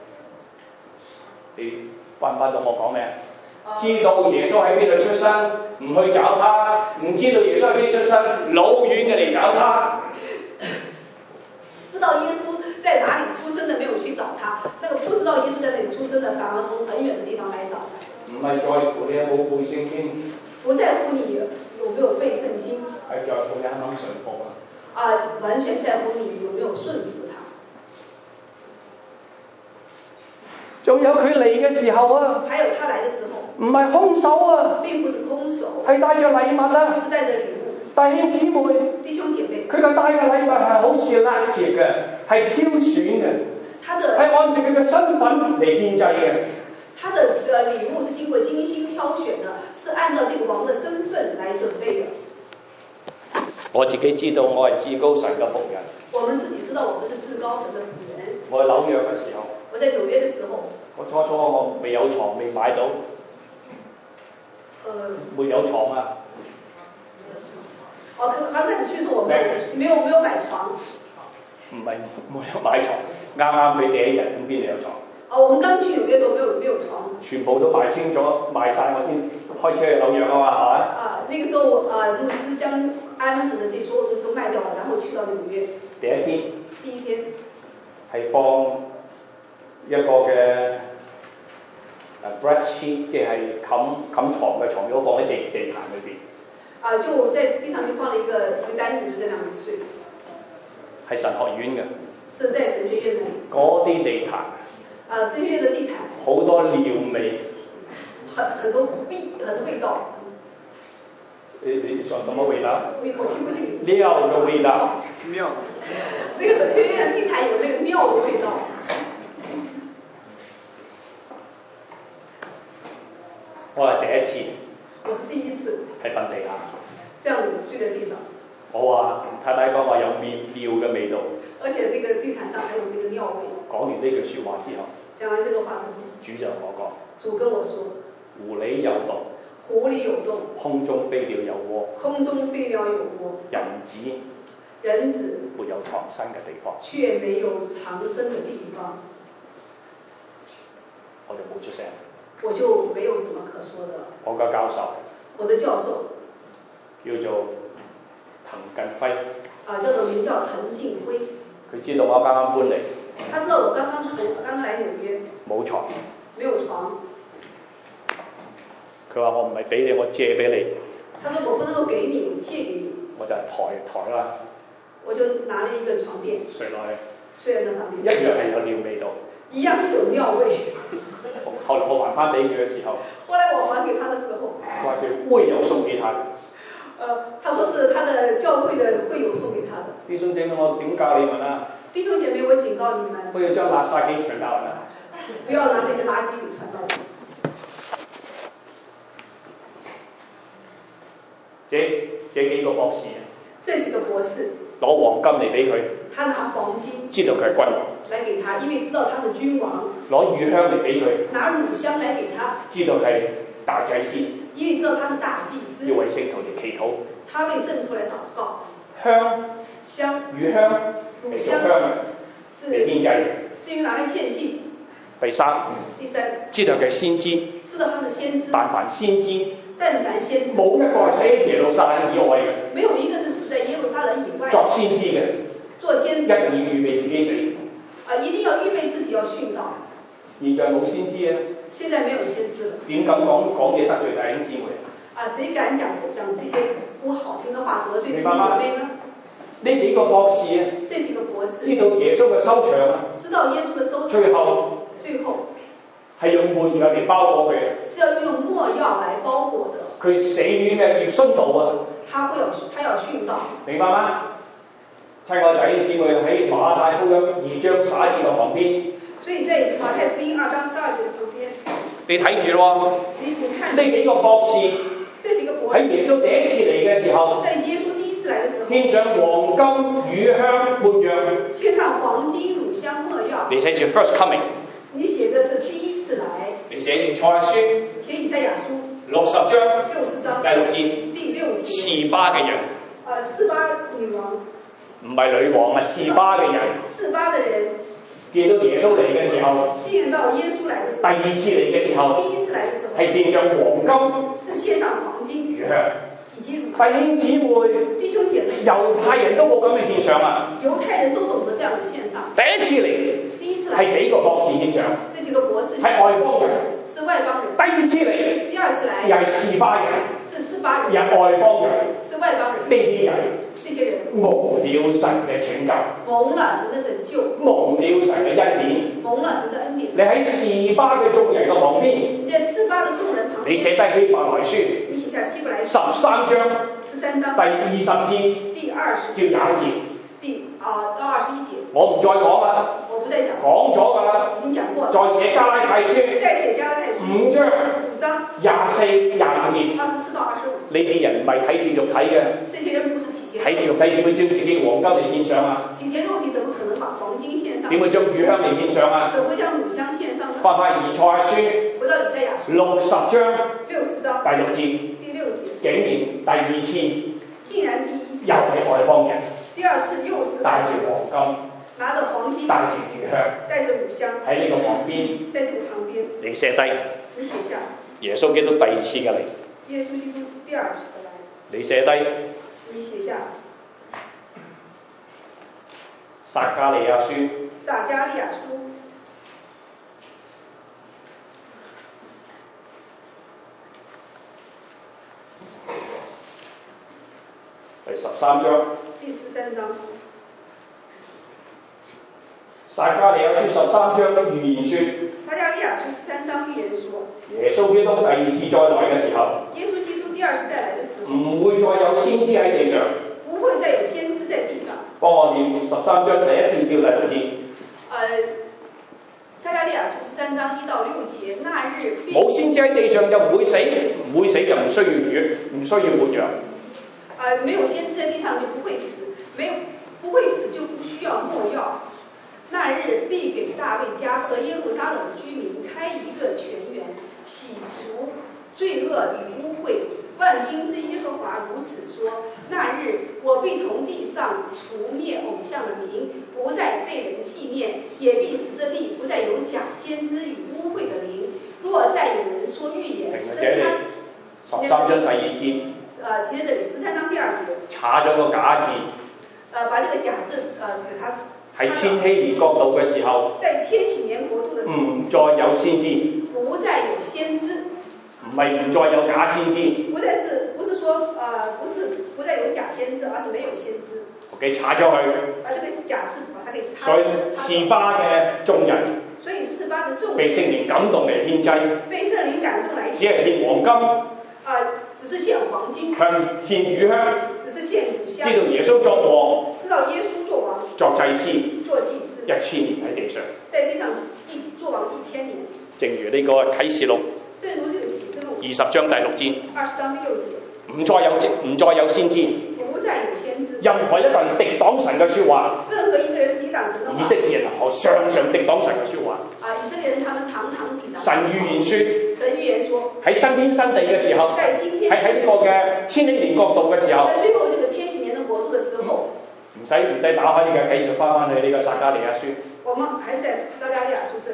你發唔發到我講咩？知道耶穌喺邊度出生，唔去找他；唔知道耶穌喺邊度出生，老遠嘅嚟找他。 知道耶穌在哪裡出生的，沒有去找他；那個不知道耶穌在哪裡出生的，反而從很遠的地方來找他。 唔係在乎你有冇背聖經， 不在乎你有沒有背聖經， 係在乎你肯唔肯順服啊。 完全在乎你有沒有順服他。 仲有佢嚟嘅時候啊， 還有他來的時候， 唔係空手啊， 並不是空手， 係帶着禮物啊， 是帶着禮物。 弟兄姊妹， 弟兄姐妹， 佢個帶嘅禮物係好 select 嘅，係挑選嘅，係按照佢嘅身份嚟獻祭嘅。 他的禮物是經過精心挑選的，是按照這個王的身份來準備的。 我自己知道我係至高神嘅僕人。 我們自己知道我們是至高神的僕人。 我喺紐約嘅時候， 我在紐約的時候， 我初我未有床未買到，沒有床啊。 剛開始去時我沒有買床。 唔係沒有買床，啱啱你第一日咁邊度有床？ 我們剛去紐約的時候沒有床。 全部都賣清咗，賣晒我先開車去紐約啊嘛，係咪？ 那個時候牧師將安子的這所有東西都賣掉了，然後去到紐約。 第一天係放一個嘅bread sheet， 即係冚床嘅床褥，放喺地毯裏邊。 就在地上就放了一個單子，就在那裡睡。 係神學院嘅。 是在神學院的。 嗰啲地毯。 神學院的地毯。 好多尿味。 很多味道。 你說什麼味道？ 我聽不清。 尿的味道。 尿。 那個神學院的地毯有那個尿的味道。 我係第一次。 我是第一次。係瞓地下。 這樣子睡在地上。 我話太太講話有尿嘅味道。 而且那個地毯上還有那個尿味。講完呢句説話之後。 講完這個話之後。 主就同我講。 主跟我說。 狐狸有洞。 狐狸有洞。空中飛鳥有窩。空中飛鳥有窩。人子沒有藏身嘅地方。 卻沒有藏身的地方。 我就冇出聲。 我就沒有什麼可說的。 我個教授。 我的教授。 叫做滕近輝。 叫做名叫滕近輝。 佢知道我啱啱搬嚟。 他知道我剛剛來紐約。冇床。 沒有床。 佢話我唔係俾你，我借俾你。 他說我不能夠給你，我借給你。我就抬啦。 我就拿了一個床墊。睡落去。睡喺那上面。 一樣係有尿味道。 一樣是有尿味。 後來我還翻俾佢嘅時候。 後來我還給他的時候。 話是會友送給他。 他說是他的教會的會友送給他的。 弟兄姐妹，我警告你們啊！ 弟兄姐妹，我警告你們。不要將垃圾給傳道人。不要拿那些垃圾給傳道人。 這幾個博士。 這幾個博士。 攞黃金嚟俾佢。 他拿黃金。 知道佢係君王。 來給他，因為知道他是君王。 攞乳香嚟俾佢。 拿乳香來給他。 知道係大祭司。 因為知道他是大祭司。 要為聖徒嚟祈禱。 他為聖徒來禱告。 香。乳香。 乳香。 係獻祭。 是用拿來獻祭。 第三。知道佢係先知。 知道他是先知。 但凡先知。 冇一個係死喺耶路撒冷以外嘅。 沒有一個是死在耶路撒冷以外。 作先知嘅。 做先知。 一定要預備自己死。 一定要預備自己要殉道。 現在冇先知啊。 現在沒有先知了。 點敢講嘢得罪弟兄姊妹？ 誰敢講這些不好聽的話得罪弟兄姊妹呢？ 呢幾個博士啊。 這幾個博士。 知道耶穌嘅收場啊。 知道耶穌嘅收場。最後。係用沒藥嚟包裹佢嘅。 是要用沒藥來包裹的。 佢死於咩？要殉道啊！他要殉道。 明白嗎？親愛弟兄姊妹，喺馬太福音2章11節嘅旁邊。 所以在馬太福音2章12節嘅旁邊。 你睇住咯。 你看。 呢幾個博士。 這幾個博士。 喺耶穌第一次嚟嘅時候。 在耶穌第一次來嘅時候。 獻上黃金、乳香、沒藥。 獻上黃金、乳香、沒藥。 你寫住 first coming。 你寫的是第一次來。 你寫以賽亞書。 寫以賽亞書。 60章。 60章。 第6節。 第6節。 示巴嘅人。 示巴女王。 唔係女王啊，示巴嘅人。 示巴嘅人。 見到耶穌嚟嘅時候。 見到耶穌來嘅時候。 第二次嚟嘅時候。 第一次來嘅時候。 係獻上黃金。 是獻上黃金。 乳香。 弟兄姊妹。 弟兄姐妹。 猶太人都冇咁嘅獻上啊。 猶太人都懂得這樣嘅獻上。 第一次嚟。係幾個博士獻上。 這幾個博士。 係外邦人。 是外邦人。 第二次嚟。 第二次來。 又係示巴人。 是示巴人。 又係外邦人。 是外邦人。 呢啲人。 這些人。 蒙了神嘅拯救。 蒙了神的拯救。 蒙了神嘅恩典。 蒙了神的恩典。 你喺示巴嘅眾人嘅旁邊。 你在示巴嘅眾人旁邊。 你寫低希伯來書。 你寫下希伯來書。 13章。 13章。 第20節。 第20。 至21節。 到21節。 我唔再講啦。 我不再講。 講咗㗎啦。 已經講過。 再寫加拉太書。 再寫加拉太書。 5章。 章 24、25節。 24到25節。 呢啲人唔係睇住肉體嘅。 這些人不是體貼。 睇住肉體點會將自己黃金嚟獻上啊？ 體貼肉體怎麼可能把黃金獻上？ 點會將乳香嚟獻上啊？ 怎麼會將乳香獻上呢？ 翻返以賽亞書。 回到以賽亞書。 60章。 60章。 第6節。 第6節。 竟然第2次。 竟然第1次。 又係外邦人。 第2次又是帶住黃金。 拿着黃金。 帶住乳香。 帶着乳香。 喺呢個旁邊。 在這個旁邊。 你寫低。 你寫下。耶穌基督第2次嘅嚟。 耶穌基督第2次嘅來。 你寫低。 你寫下。 撒迦利亞書。 撒迦利亞書。 第13章。 第13章。 撒迦利亞書13章嘅預言說。 撒迦利亞書13章預言說。 耶穌基督第2次再來嘅時候。 耶穌基督第2次再來嘅時候。 唔會再有先知喺地上。 不會再有先知在地上。 幫我念13章第1節至第6節。 撒迦利亞書13章1到6節，那日冇先知喺地上就唔會死，唔會死就唔需要魚，唔需要活羊。 沒有先知在地上就不會死，不會死就不需要沒藥。那日必給大衛家和耶路撒冷居民開一個泉源，洗除罪惡與污穢。萬軍之耶和華如此說：那日我必從地上除滅偶像的名，不再被人紀念，也必使這地不再有假先知與污穢的靈。若再有人說預言，13章第2節。接着13章第2節。 查咗個假字。 把這個假字給它。 喺千禧年國度嘅時候。 在千禧年國度嘅時候。 唔再有先知。 不再有先知。 唔係唔再有假先知。 不是說不再有假先知，而是沒有先知。 OK， 查咗佢。 把這個假字把它給擦。 所以示巴嘅眾人。 所以示巴的眾人。 被聖靈感動嚟獻祭。 被聖靈感動嚟獻。 只係獻黃金。 只是獻黃金。 獻乳香。 只是獻乳香。 知道耶穌作王。 知道耶穌作王。 作祭司。 做祭司。 1000年喺地上。 在地上作王1000年。 正如呢個啟示錄。 正如這個啟示錄。 20章第6節。 20章第6節。 唔再有先知。 不再有先知。 任何一個人敵擋神嘅説話。 任何一個人抵擋神的話。 以色列人常常敵擋神嘅説話。 以色列人他們常常抵擋。 神預言説。 神預言說。 喺新天新地嘅時候。喺呢個嘅千禧年國度嘅時候。 在最後這個千禧年的國度的時候。 唔使打開呢個啟示，翻去呢個撒迦利亞書。 我們還是在撒迦利亞書這裡。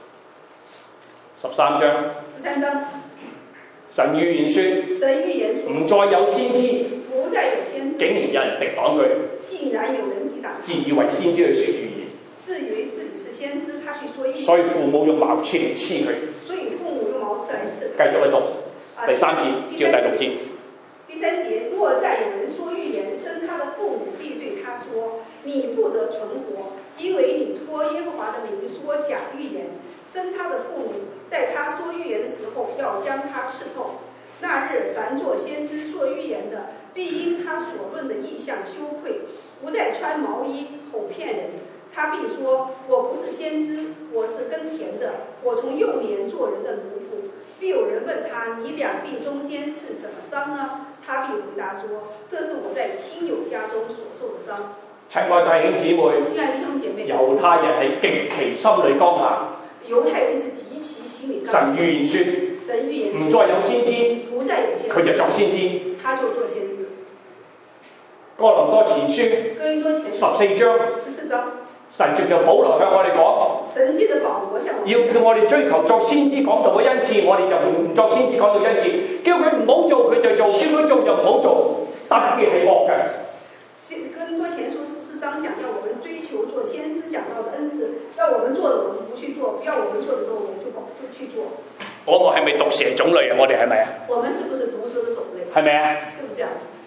13章。 13章。 神預言説。 神預言說。 唔再有先知。 不再有先知。 竟然有人敵擋佢。 竟然有人抵擋。 自以為先知去説預言。 自以為自己是先知，他去說預言。 所以父母用矛刺嚟刺佢。 所以父母用矛刺來刺。 繼續去讀。第3節至第6節。 第3節，若再有人說預言，生他的父母必對他說：你不得存活，因為你托耶和華的名說假預言。生他的父母在他說預言的時候，要將他刺透。那日凡作先知說預言的，必因他所論的異象羞愧，不再穿毛衣哄騙人。他必說：我不是先知，我是耕田的，我從幼年做人的奴僕。必有人問他：你兩臂中間是什麼傷呢？他必回答說：這是我在親友家中所受的傷。 親愛弟兄姊妹， 親愛的弟兄姐妹， 猶太人係極其心裏剛硬。 猶太人是極其心裏剛硬。 神預言説， 神預言唔再有先知， 不再有先知， 佢就作先知， 他就做先知。 哥林多前書14章。神藉着保羅向我哋講， 神藉着保羅向我哋要叫我哋追求作先知講道嘅恩賜，我哋就唔作先知講道恩賜，叫佢唔好做佢就做，叫佢做就唔好做，特別係惡嘅。 哥林多前書14章講要我們追求做先知講道的恩賜，要我們做的我們不去做，不要我們做的時候我們就去做。 我係咪毒蛇種類啊？我哋係咪啊？ 我們是不是毒蛇的種類？ 係咪啊？ 是不是這樣子？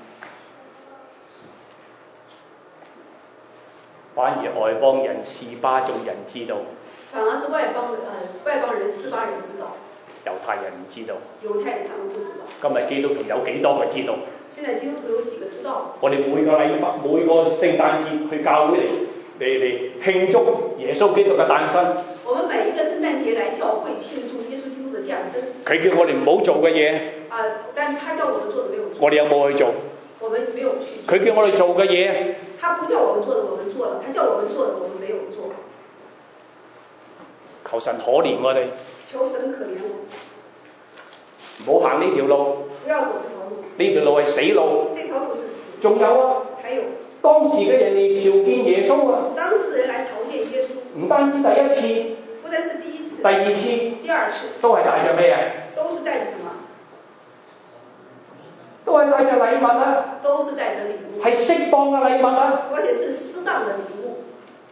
反而外邦人示巴眾人知道， 反而是外邦人示巴人知道， 猶太人唔知道， 猶太人他們不知道。 今日基督徒有幾多個知道？ 現在基督徒有幾個知道？ 我哋每個禮拜、每個聖誕節去教會嚟慶祝耶穌基督嘅誕生。 我們每一個聖誕節來教會慶祝耶穌基督的降生。 佢叫我哋唔好做嘅嘢， 但他叫我們做的沒有做。 我哋有冇去做？ 我們沒有去。 佢叫我哋做嘅嘢， 他不叫我們做的，我們做了；他叫我們做的，我們沒有做。 求神可憐我哋。 求神可憐我。 唔好行呢條路。 不要走這條路。 呢條路係死路。 這條路是死路。 仲有啊。 還有。 當時嘅人嚟朝見耶穌啊。 當時人來朝見耶穌。 唔單止第一次。 不單是第一次。 第二次。 第二次。 都係帶着咩啊？ 都是帶着什麼？ 都係帶着禮物啊。 都是帶着禮物。 係適當嘅禮物啊。 而且是適當的禮物。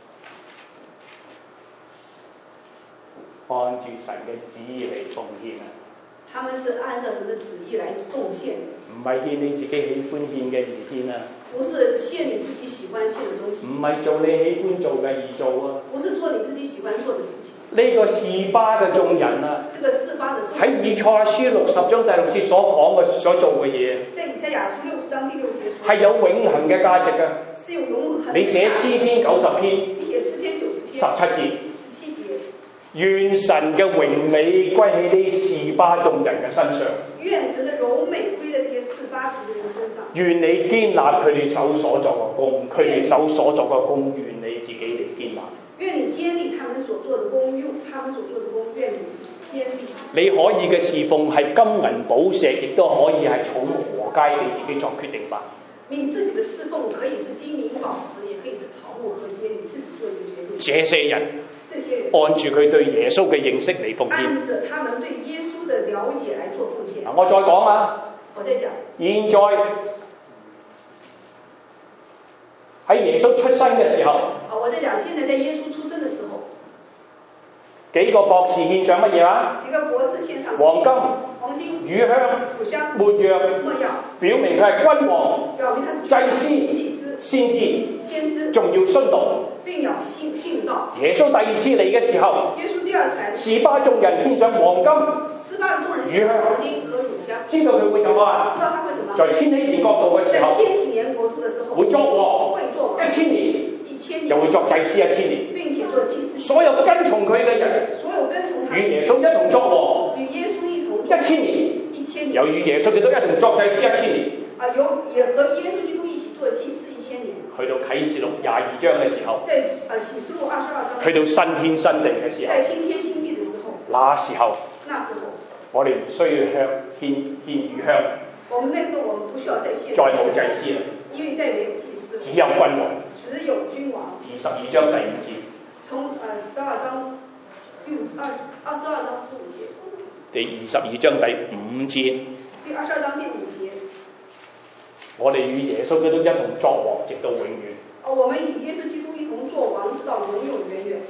按住神嘅旨意嚟奉獻啊！ 他們是按照神的旨意來貢獻， 唔係獻你自己喜歡獻嘅而獻啊！ 不是獻你自己喜歡獻的東西， 唔係做你喜歡做嘅而做啊！ 不是做你自己喜歡做的事情。 呢個示巴嘅眾人啊， 這個示巴的眾人喺以賽亞書60章第6節所講嘅所做嘅嘢， 在以賽亞書60章第6節說係有永恆嘅價值嘅。 是有永恆。 你寫詩篇90篇， 你寫詩篇90篇 17節。願神嘅榮美歸喺呢示巴眾人嘅身上。 願神的榮美歸在這些示巴族人身上。 願你堅立佢哋手所作嘅工，佢哋手所作嘅工，願你自己嚟堅立。 願你堅立他們所做的工，用他們所做的工，願你自己堅立。 你可以嘅侍奉係金銀寶石，亦都可以係草木禾秸，你自己作決定吧。 你自己的侍奉可以是金銀寶石，也可以是草木禾秸，你自己做一個決定。 這些人按住佢對耶穌嘅認識嚟奉獻， 按着他們對耶穌的了解來做奉獻。 我再講啊， 我再講。 現在喺耶穌出生嘅時候， 我在講，現在在耶穌出生的時候， 幾個博士獻上乜嘢啊？ 幾個博士獻上黃金、乳香、沒藥，表明佢係君王、祭司、先知，仲要殉道。 並要殉道。 耶穌第二次嚟嘅時候， 耶穌第二次來， 示巴眾人獻上黃金、 示巴眾人獻上黃金和乳香， 知道佢會點啊？ 知道他會怎麼？ 在千禧年國度嘅時候， 在千禧年國度嘅時候， 會作王 1000 年，又會作祭司1000年， 並且做祭司。 所有跟從佢嘅人，與耶穌一同作王， 與耶穌一同 1000年，又與耶穌基督一同作祭司1000年。 也和耶穌基督一起做祭司1000年。 去到啟示錄22章嘅時候， 在啟示錄22章， 去到新天新地嘅時候， 在新天新地的時候， 那時候，我哋唔需要獻乳香。 我們那個時候，我們不需要再獻。 再冇祭司啦， 因為再沒有祭司。 只有君王。 只有君王。 22章第5節。 從12章第22章15節。 第22章第5節。 第22章第5節。 我哋與耶穌基督一同作王，直到永遠。 我們與耶穌基督一同作王，直到永永遠遠。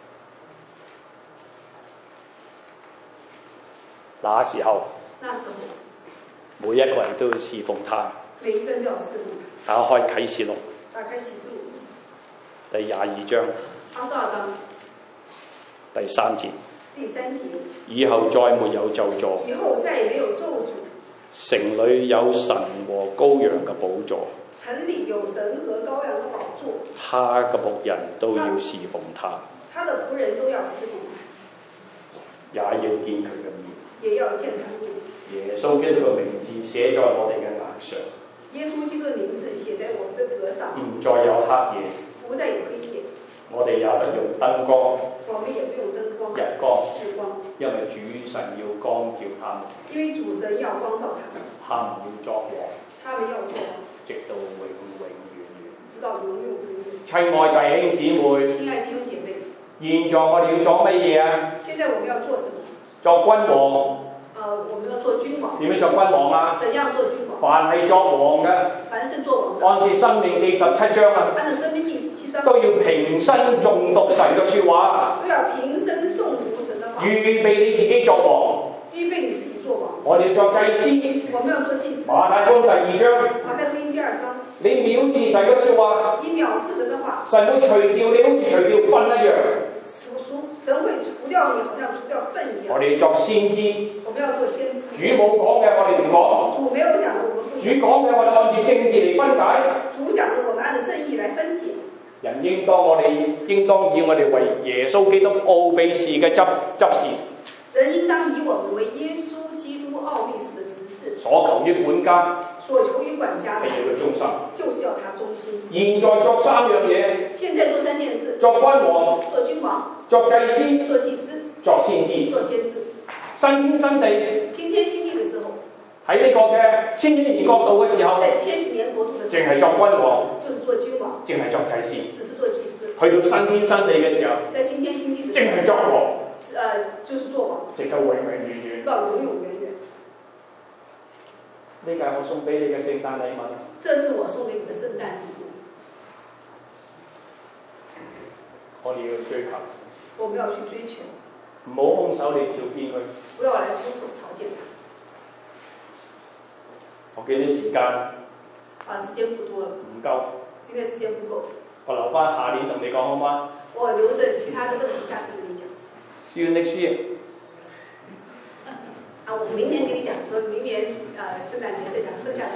那時候，每一個人都要侍奉他。 每一個人都要侍奉他。 打開啟示錄。 打開啟示錄。 第22章。 22章。 第3節。 第3節。 以後再沒有咒詛。 以後再也沒有咒詛。 城裏有神和羔羊嘅寶座。 城裏有神和羔羊的寶座。 他嘅僕人都要侍奉他。 他的僕人都要侍奉他。 也要見佢嘅面。 也要見他面。 耶穌基督嘅名字寫在我哋嘅額上。 耶穌基督嘅名字寫在我們的額上。 唔再有黑夜。 不再有黑夜。 我哋也不用燈光。 我們也不用燈光。 日光。因為主神要光照他們。 因為主神要光照他們。 他們要作王。 他們要作王。 直到永永遠遠。 直到永永遠遠。 親愛弟兄姊妹。 親愛弟兄姐妹。 現在我哋要做乜嘢啊？ 現在我們要做什麼？ 作君王。 我們要做君王。 點樣作君王啊？ 怎樣做君王？ 凡係作王嘅。 凡是作王的。 按照申命記17章啊。 按照申命記17章。 都要平身誦讀神嘅説話。 都要平身誦讀神的話。 預備你自己作王。 預備你自己作王。 我哋作祭司。 我們要做祭司。 馬太福音第2章。 馬太福音第2章。 你藐視神嘅説話。 你藐視神的話。 神會除掉你，好似除掉糞一樣。 神會除掉你，好像除掉糞一樣。 我哋作先知。 我們要做先知。 主冇講嘅，我哋唔講。 主沒有講的，我們不講。 主講嘅，我哋按照正義嚟分解。 主講的，我們按照正義來分解。 人應當以我哋為耶穌基督奧秘事嘅執事。 人應當以我們為耶穌基督奧秘事的執事。 所求於管家。 所求於管家。 係要佢忠心。 就是要他忠心。 現在作3樣嘢。 現在做3件事。 作君王。 做君王。 作祭司。 做祭司。 作先知。 做先知。 新天新地。 新天新地的時候。 喺呢個嘅千禧年國度嘅時候， 在千禧年國度嘅時候， 淨係作君王， 就是做君王， 淨係作祭司， 只是做祭司。 去到新天新地嘅時候， 在新天新地嘅時候， 淨係作王， 就是做王， 直到永永遠遠， 直到永永遠遠。 呢個係我送俾你嘅聖誕禮物。 這是我送給你嘅聖誕禮物。 我哋要追求， 我們要去追求， 唔好空手嚟朝見佢， 不要來空手朝見他。 我見啲時間， 時間不多了， 唔夠， 今天時間不夠， 我留翻下年同你講好嗎？ 我留着其他的問題，下次跟你講。 See you next year。 我明年跟你講，說明年聖誕節再講，剩下的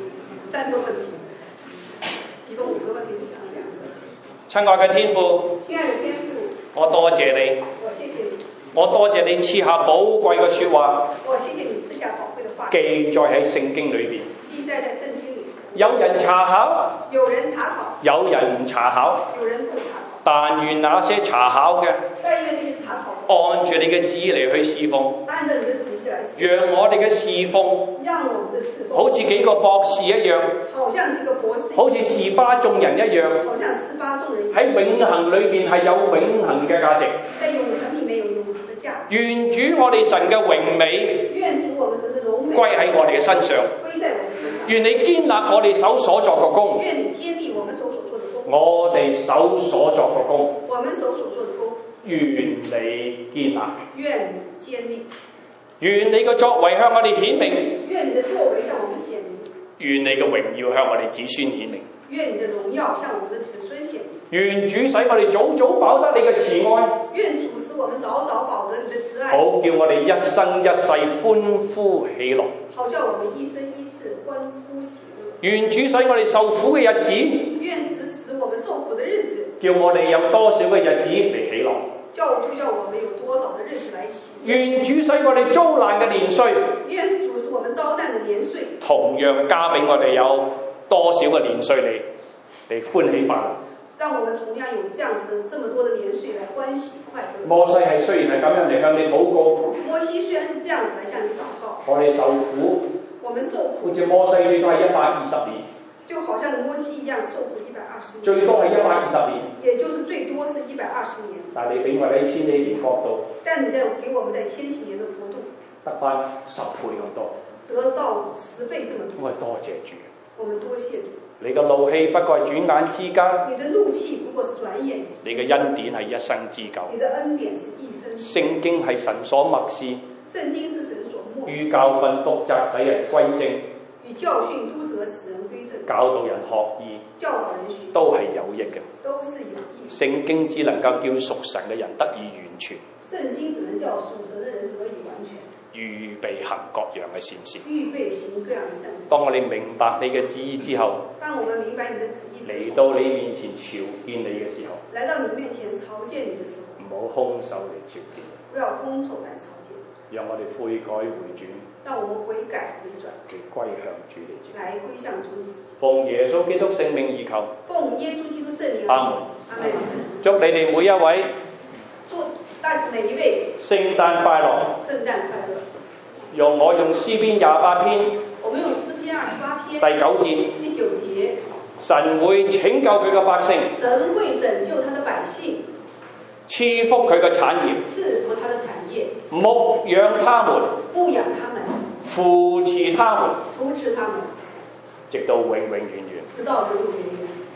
3個問題，一共5個問題，講2個。 親愛嘅天父， 親愛的天父， 我多謝你， 我謝謝你， 我多謝你賜下寶貴嘅説話， 我謝謝你賜下寶貴的話， 記載喺聖經裏邊， 記載在聖經裏， 有人查考， 有人查考， 有人唔查考， 有人不查考， 但願那些查考嘅， 但願那些查考， 按住你嘅旨意嚟去侍奉， 按照你的旨意來侍奉， 讓我哋嘅侍奉， 讓我們的侍奉， 好似幾個博士一樣， 好像幾個博士， 好似示巴眾人一樣， 好像示巴眾人， 喺永恆裏邊係有永恆嘅價值， 在永恆裏面有永恆的價值。 願主我哋神嘅榮美， 願主我們神的榮美歸喺我哋嘅身上， 歸在我們身上。 願你堅立我哋手所作嘅工， 願你堅立我們手所做的工， 我哋手所作嘅工， 我們手所做的工， 願你堅立， 願你堅立， 願你嘅作為向我哋顯明， 願你的作為向我們顯明， 願你嘅榮耀向我哋子孫顯明， 願你的榮耀向我們的子孫顯明， 願主使我哋早早飽得你嘅慈愛， 願主使我們早早飽得你的慈愛， 好叫我哋一生一世歡呼喜樂， 好叫我們一生一世歡呼喜樂， 願主使我哋受苦嘅日子， 願主使我們受苦的日子， 叫我哋有多少嘅日子嚟喜樂， 叫我們有多少的日子來喜樂， 願主使我哋遭難嘅年歲， 願主使我們遭難的年歲， 同樣加俾我哋有多少嘅年歲嚟歡喜快樂。 讓我們同樣有這樣子的這麼多的年歲來歡喜快樂。 摩西係雖然係咁樣嚟向你禱告， 摩西雖然是這樣子來向你禱告， 我哋受苦， 我們受苦， 好似摩西最多係120年， 就好像摩西一樣受苦120年， 最多係120年， 也就是最多是120年。 但係你俾我哋喺千禧年國度， 但你在給我們在千禧年的國度得翻10倍咁多， 得到10倍這麼多。 我係多謝主， 我們多謝主。 你嘅怒氣不過係轉眼之間， 你的怒氣不過是轉眼之間， 你嘅恩典係一生之久， 你的恩典是一生之久。 聖經係神所默示， 聖經是神所默示， 於教訓督責使人歸正， 與教訓督責使人歸正， 教導人學義， 教導人學義， 都係有益嘅， 都是有益。 聖經只能夠叫屬神嘅人得以完全， 聖經只能叫屬神的人得以完全， 預備行各樣嘅善事。 預備行各樣的善事。 當我哋明白你嘅旨意之後， 當我們明白你的旨意之後， 嚟到你面前朝見你嘅時候， 來到你面前朝見你的時候， 唔好空手嚟朝見， 不要空手來朝見， 讓我哋悔改回轉， 讓我們悔改回轉， 嚟歸向主你自己， 來歸向主你自己。 奉耶穌基督聖名而求， 奉耶穌基督聖名而求。 阿門。 阿門。 祝你哋每一位， 祝每一位聖誕快樂。 聖誕快樂。 用詩篇28篇， 我們用詩篇28篇第9節， 第9節， 神會拯救佢嘅百姓， 神會拯救他的百姓， 賜福佢嘅產業， 賜福他的產業， 牧養他們， 牧養他們， 扶持他們， 扶持他們， 直到永永遠遠。 直到永永遠遠。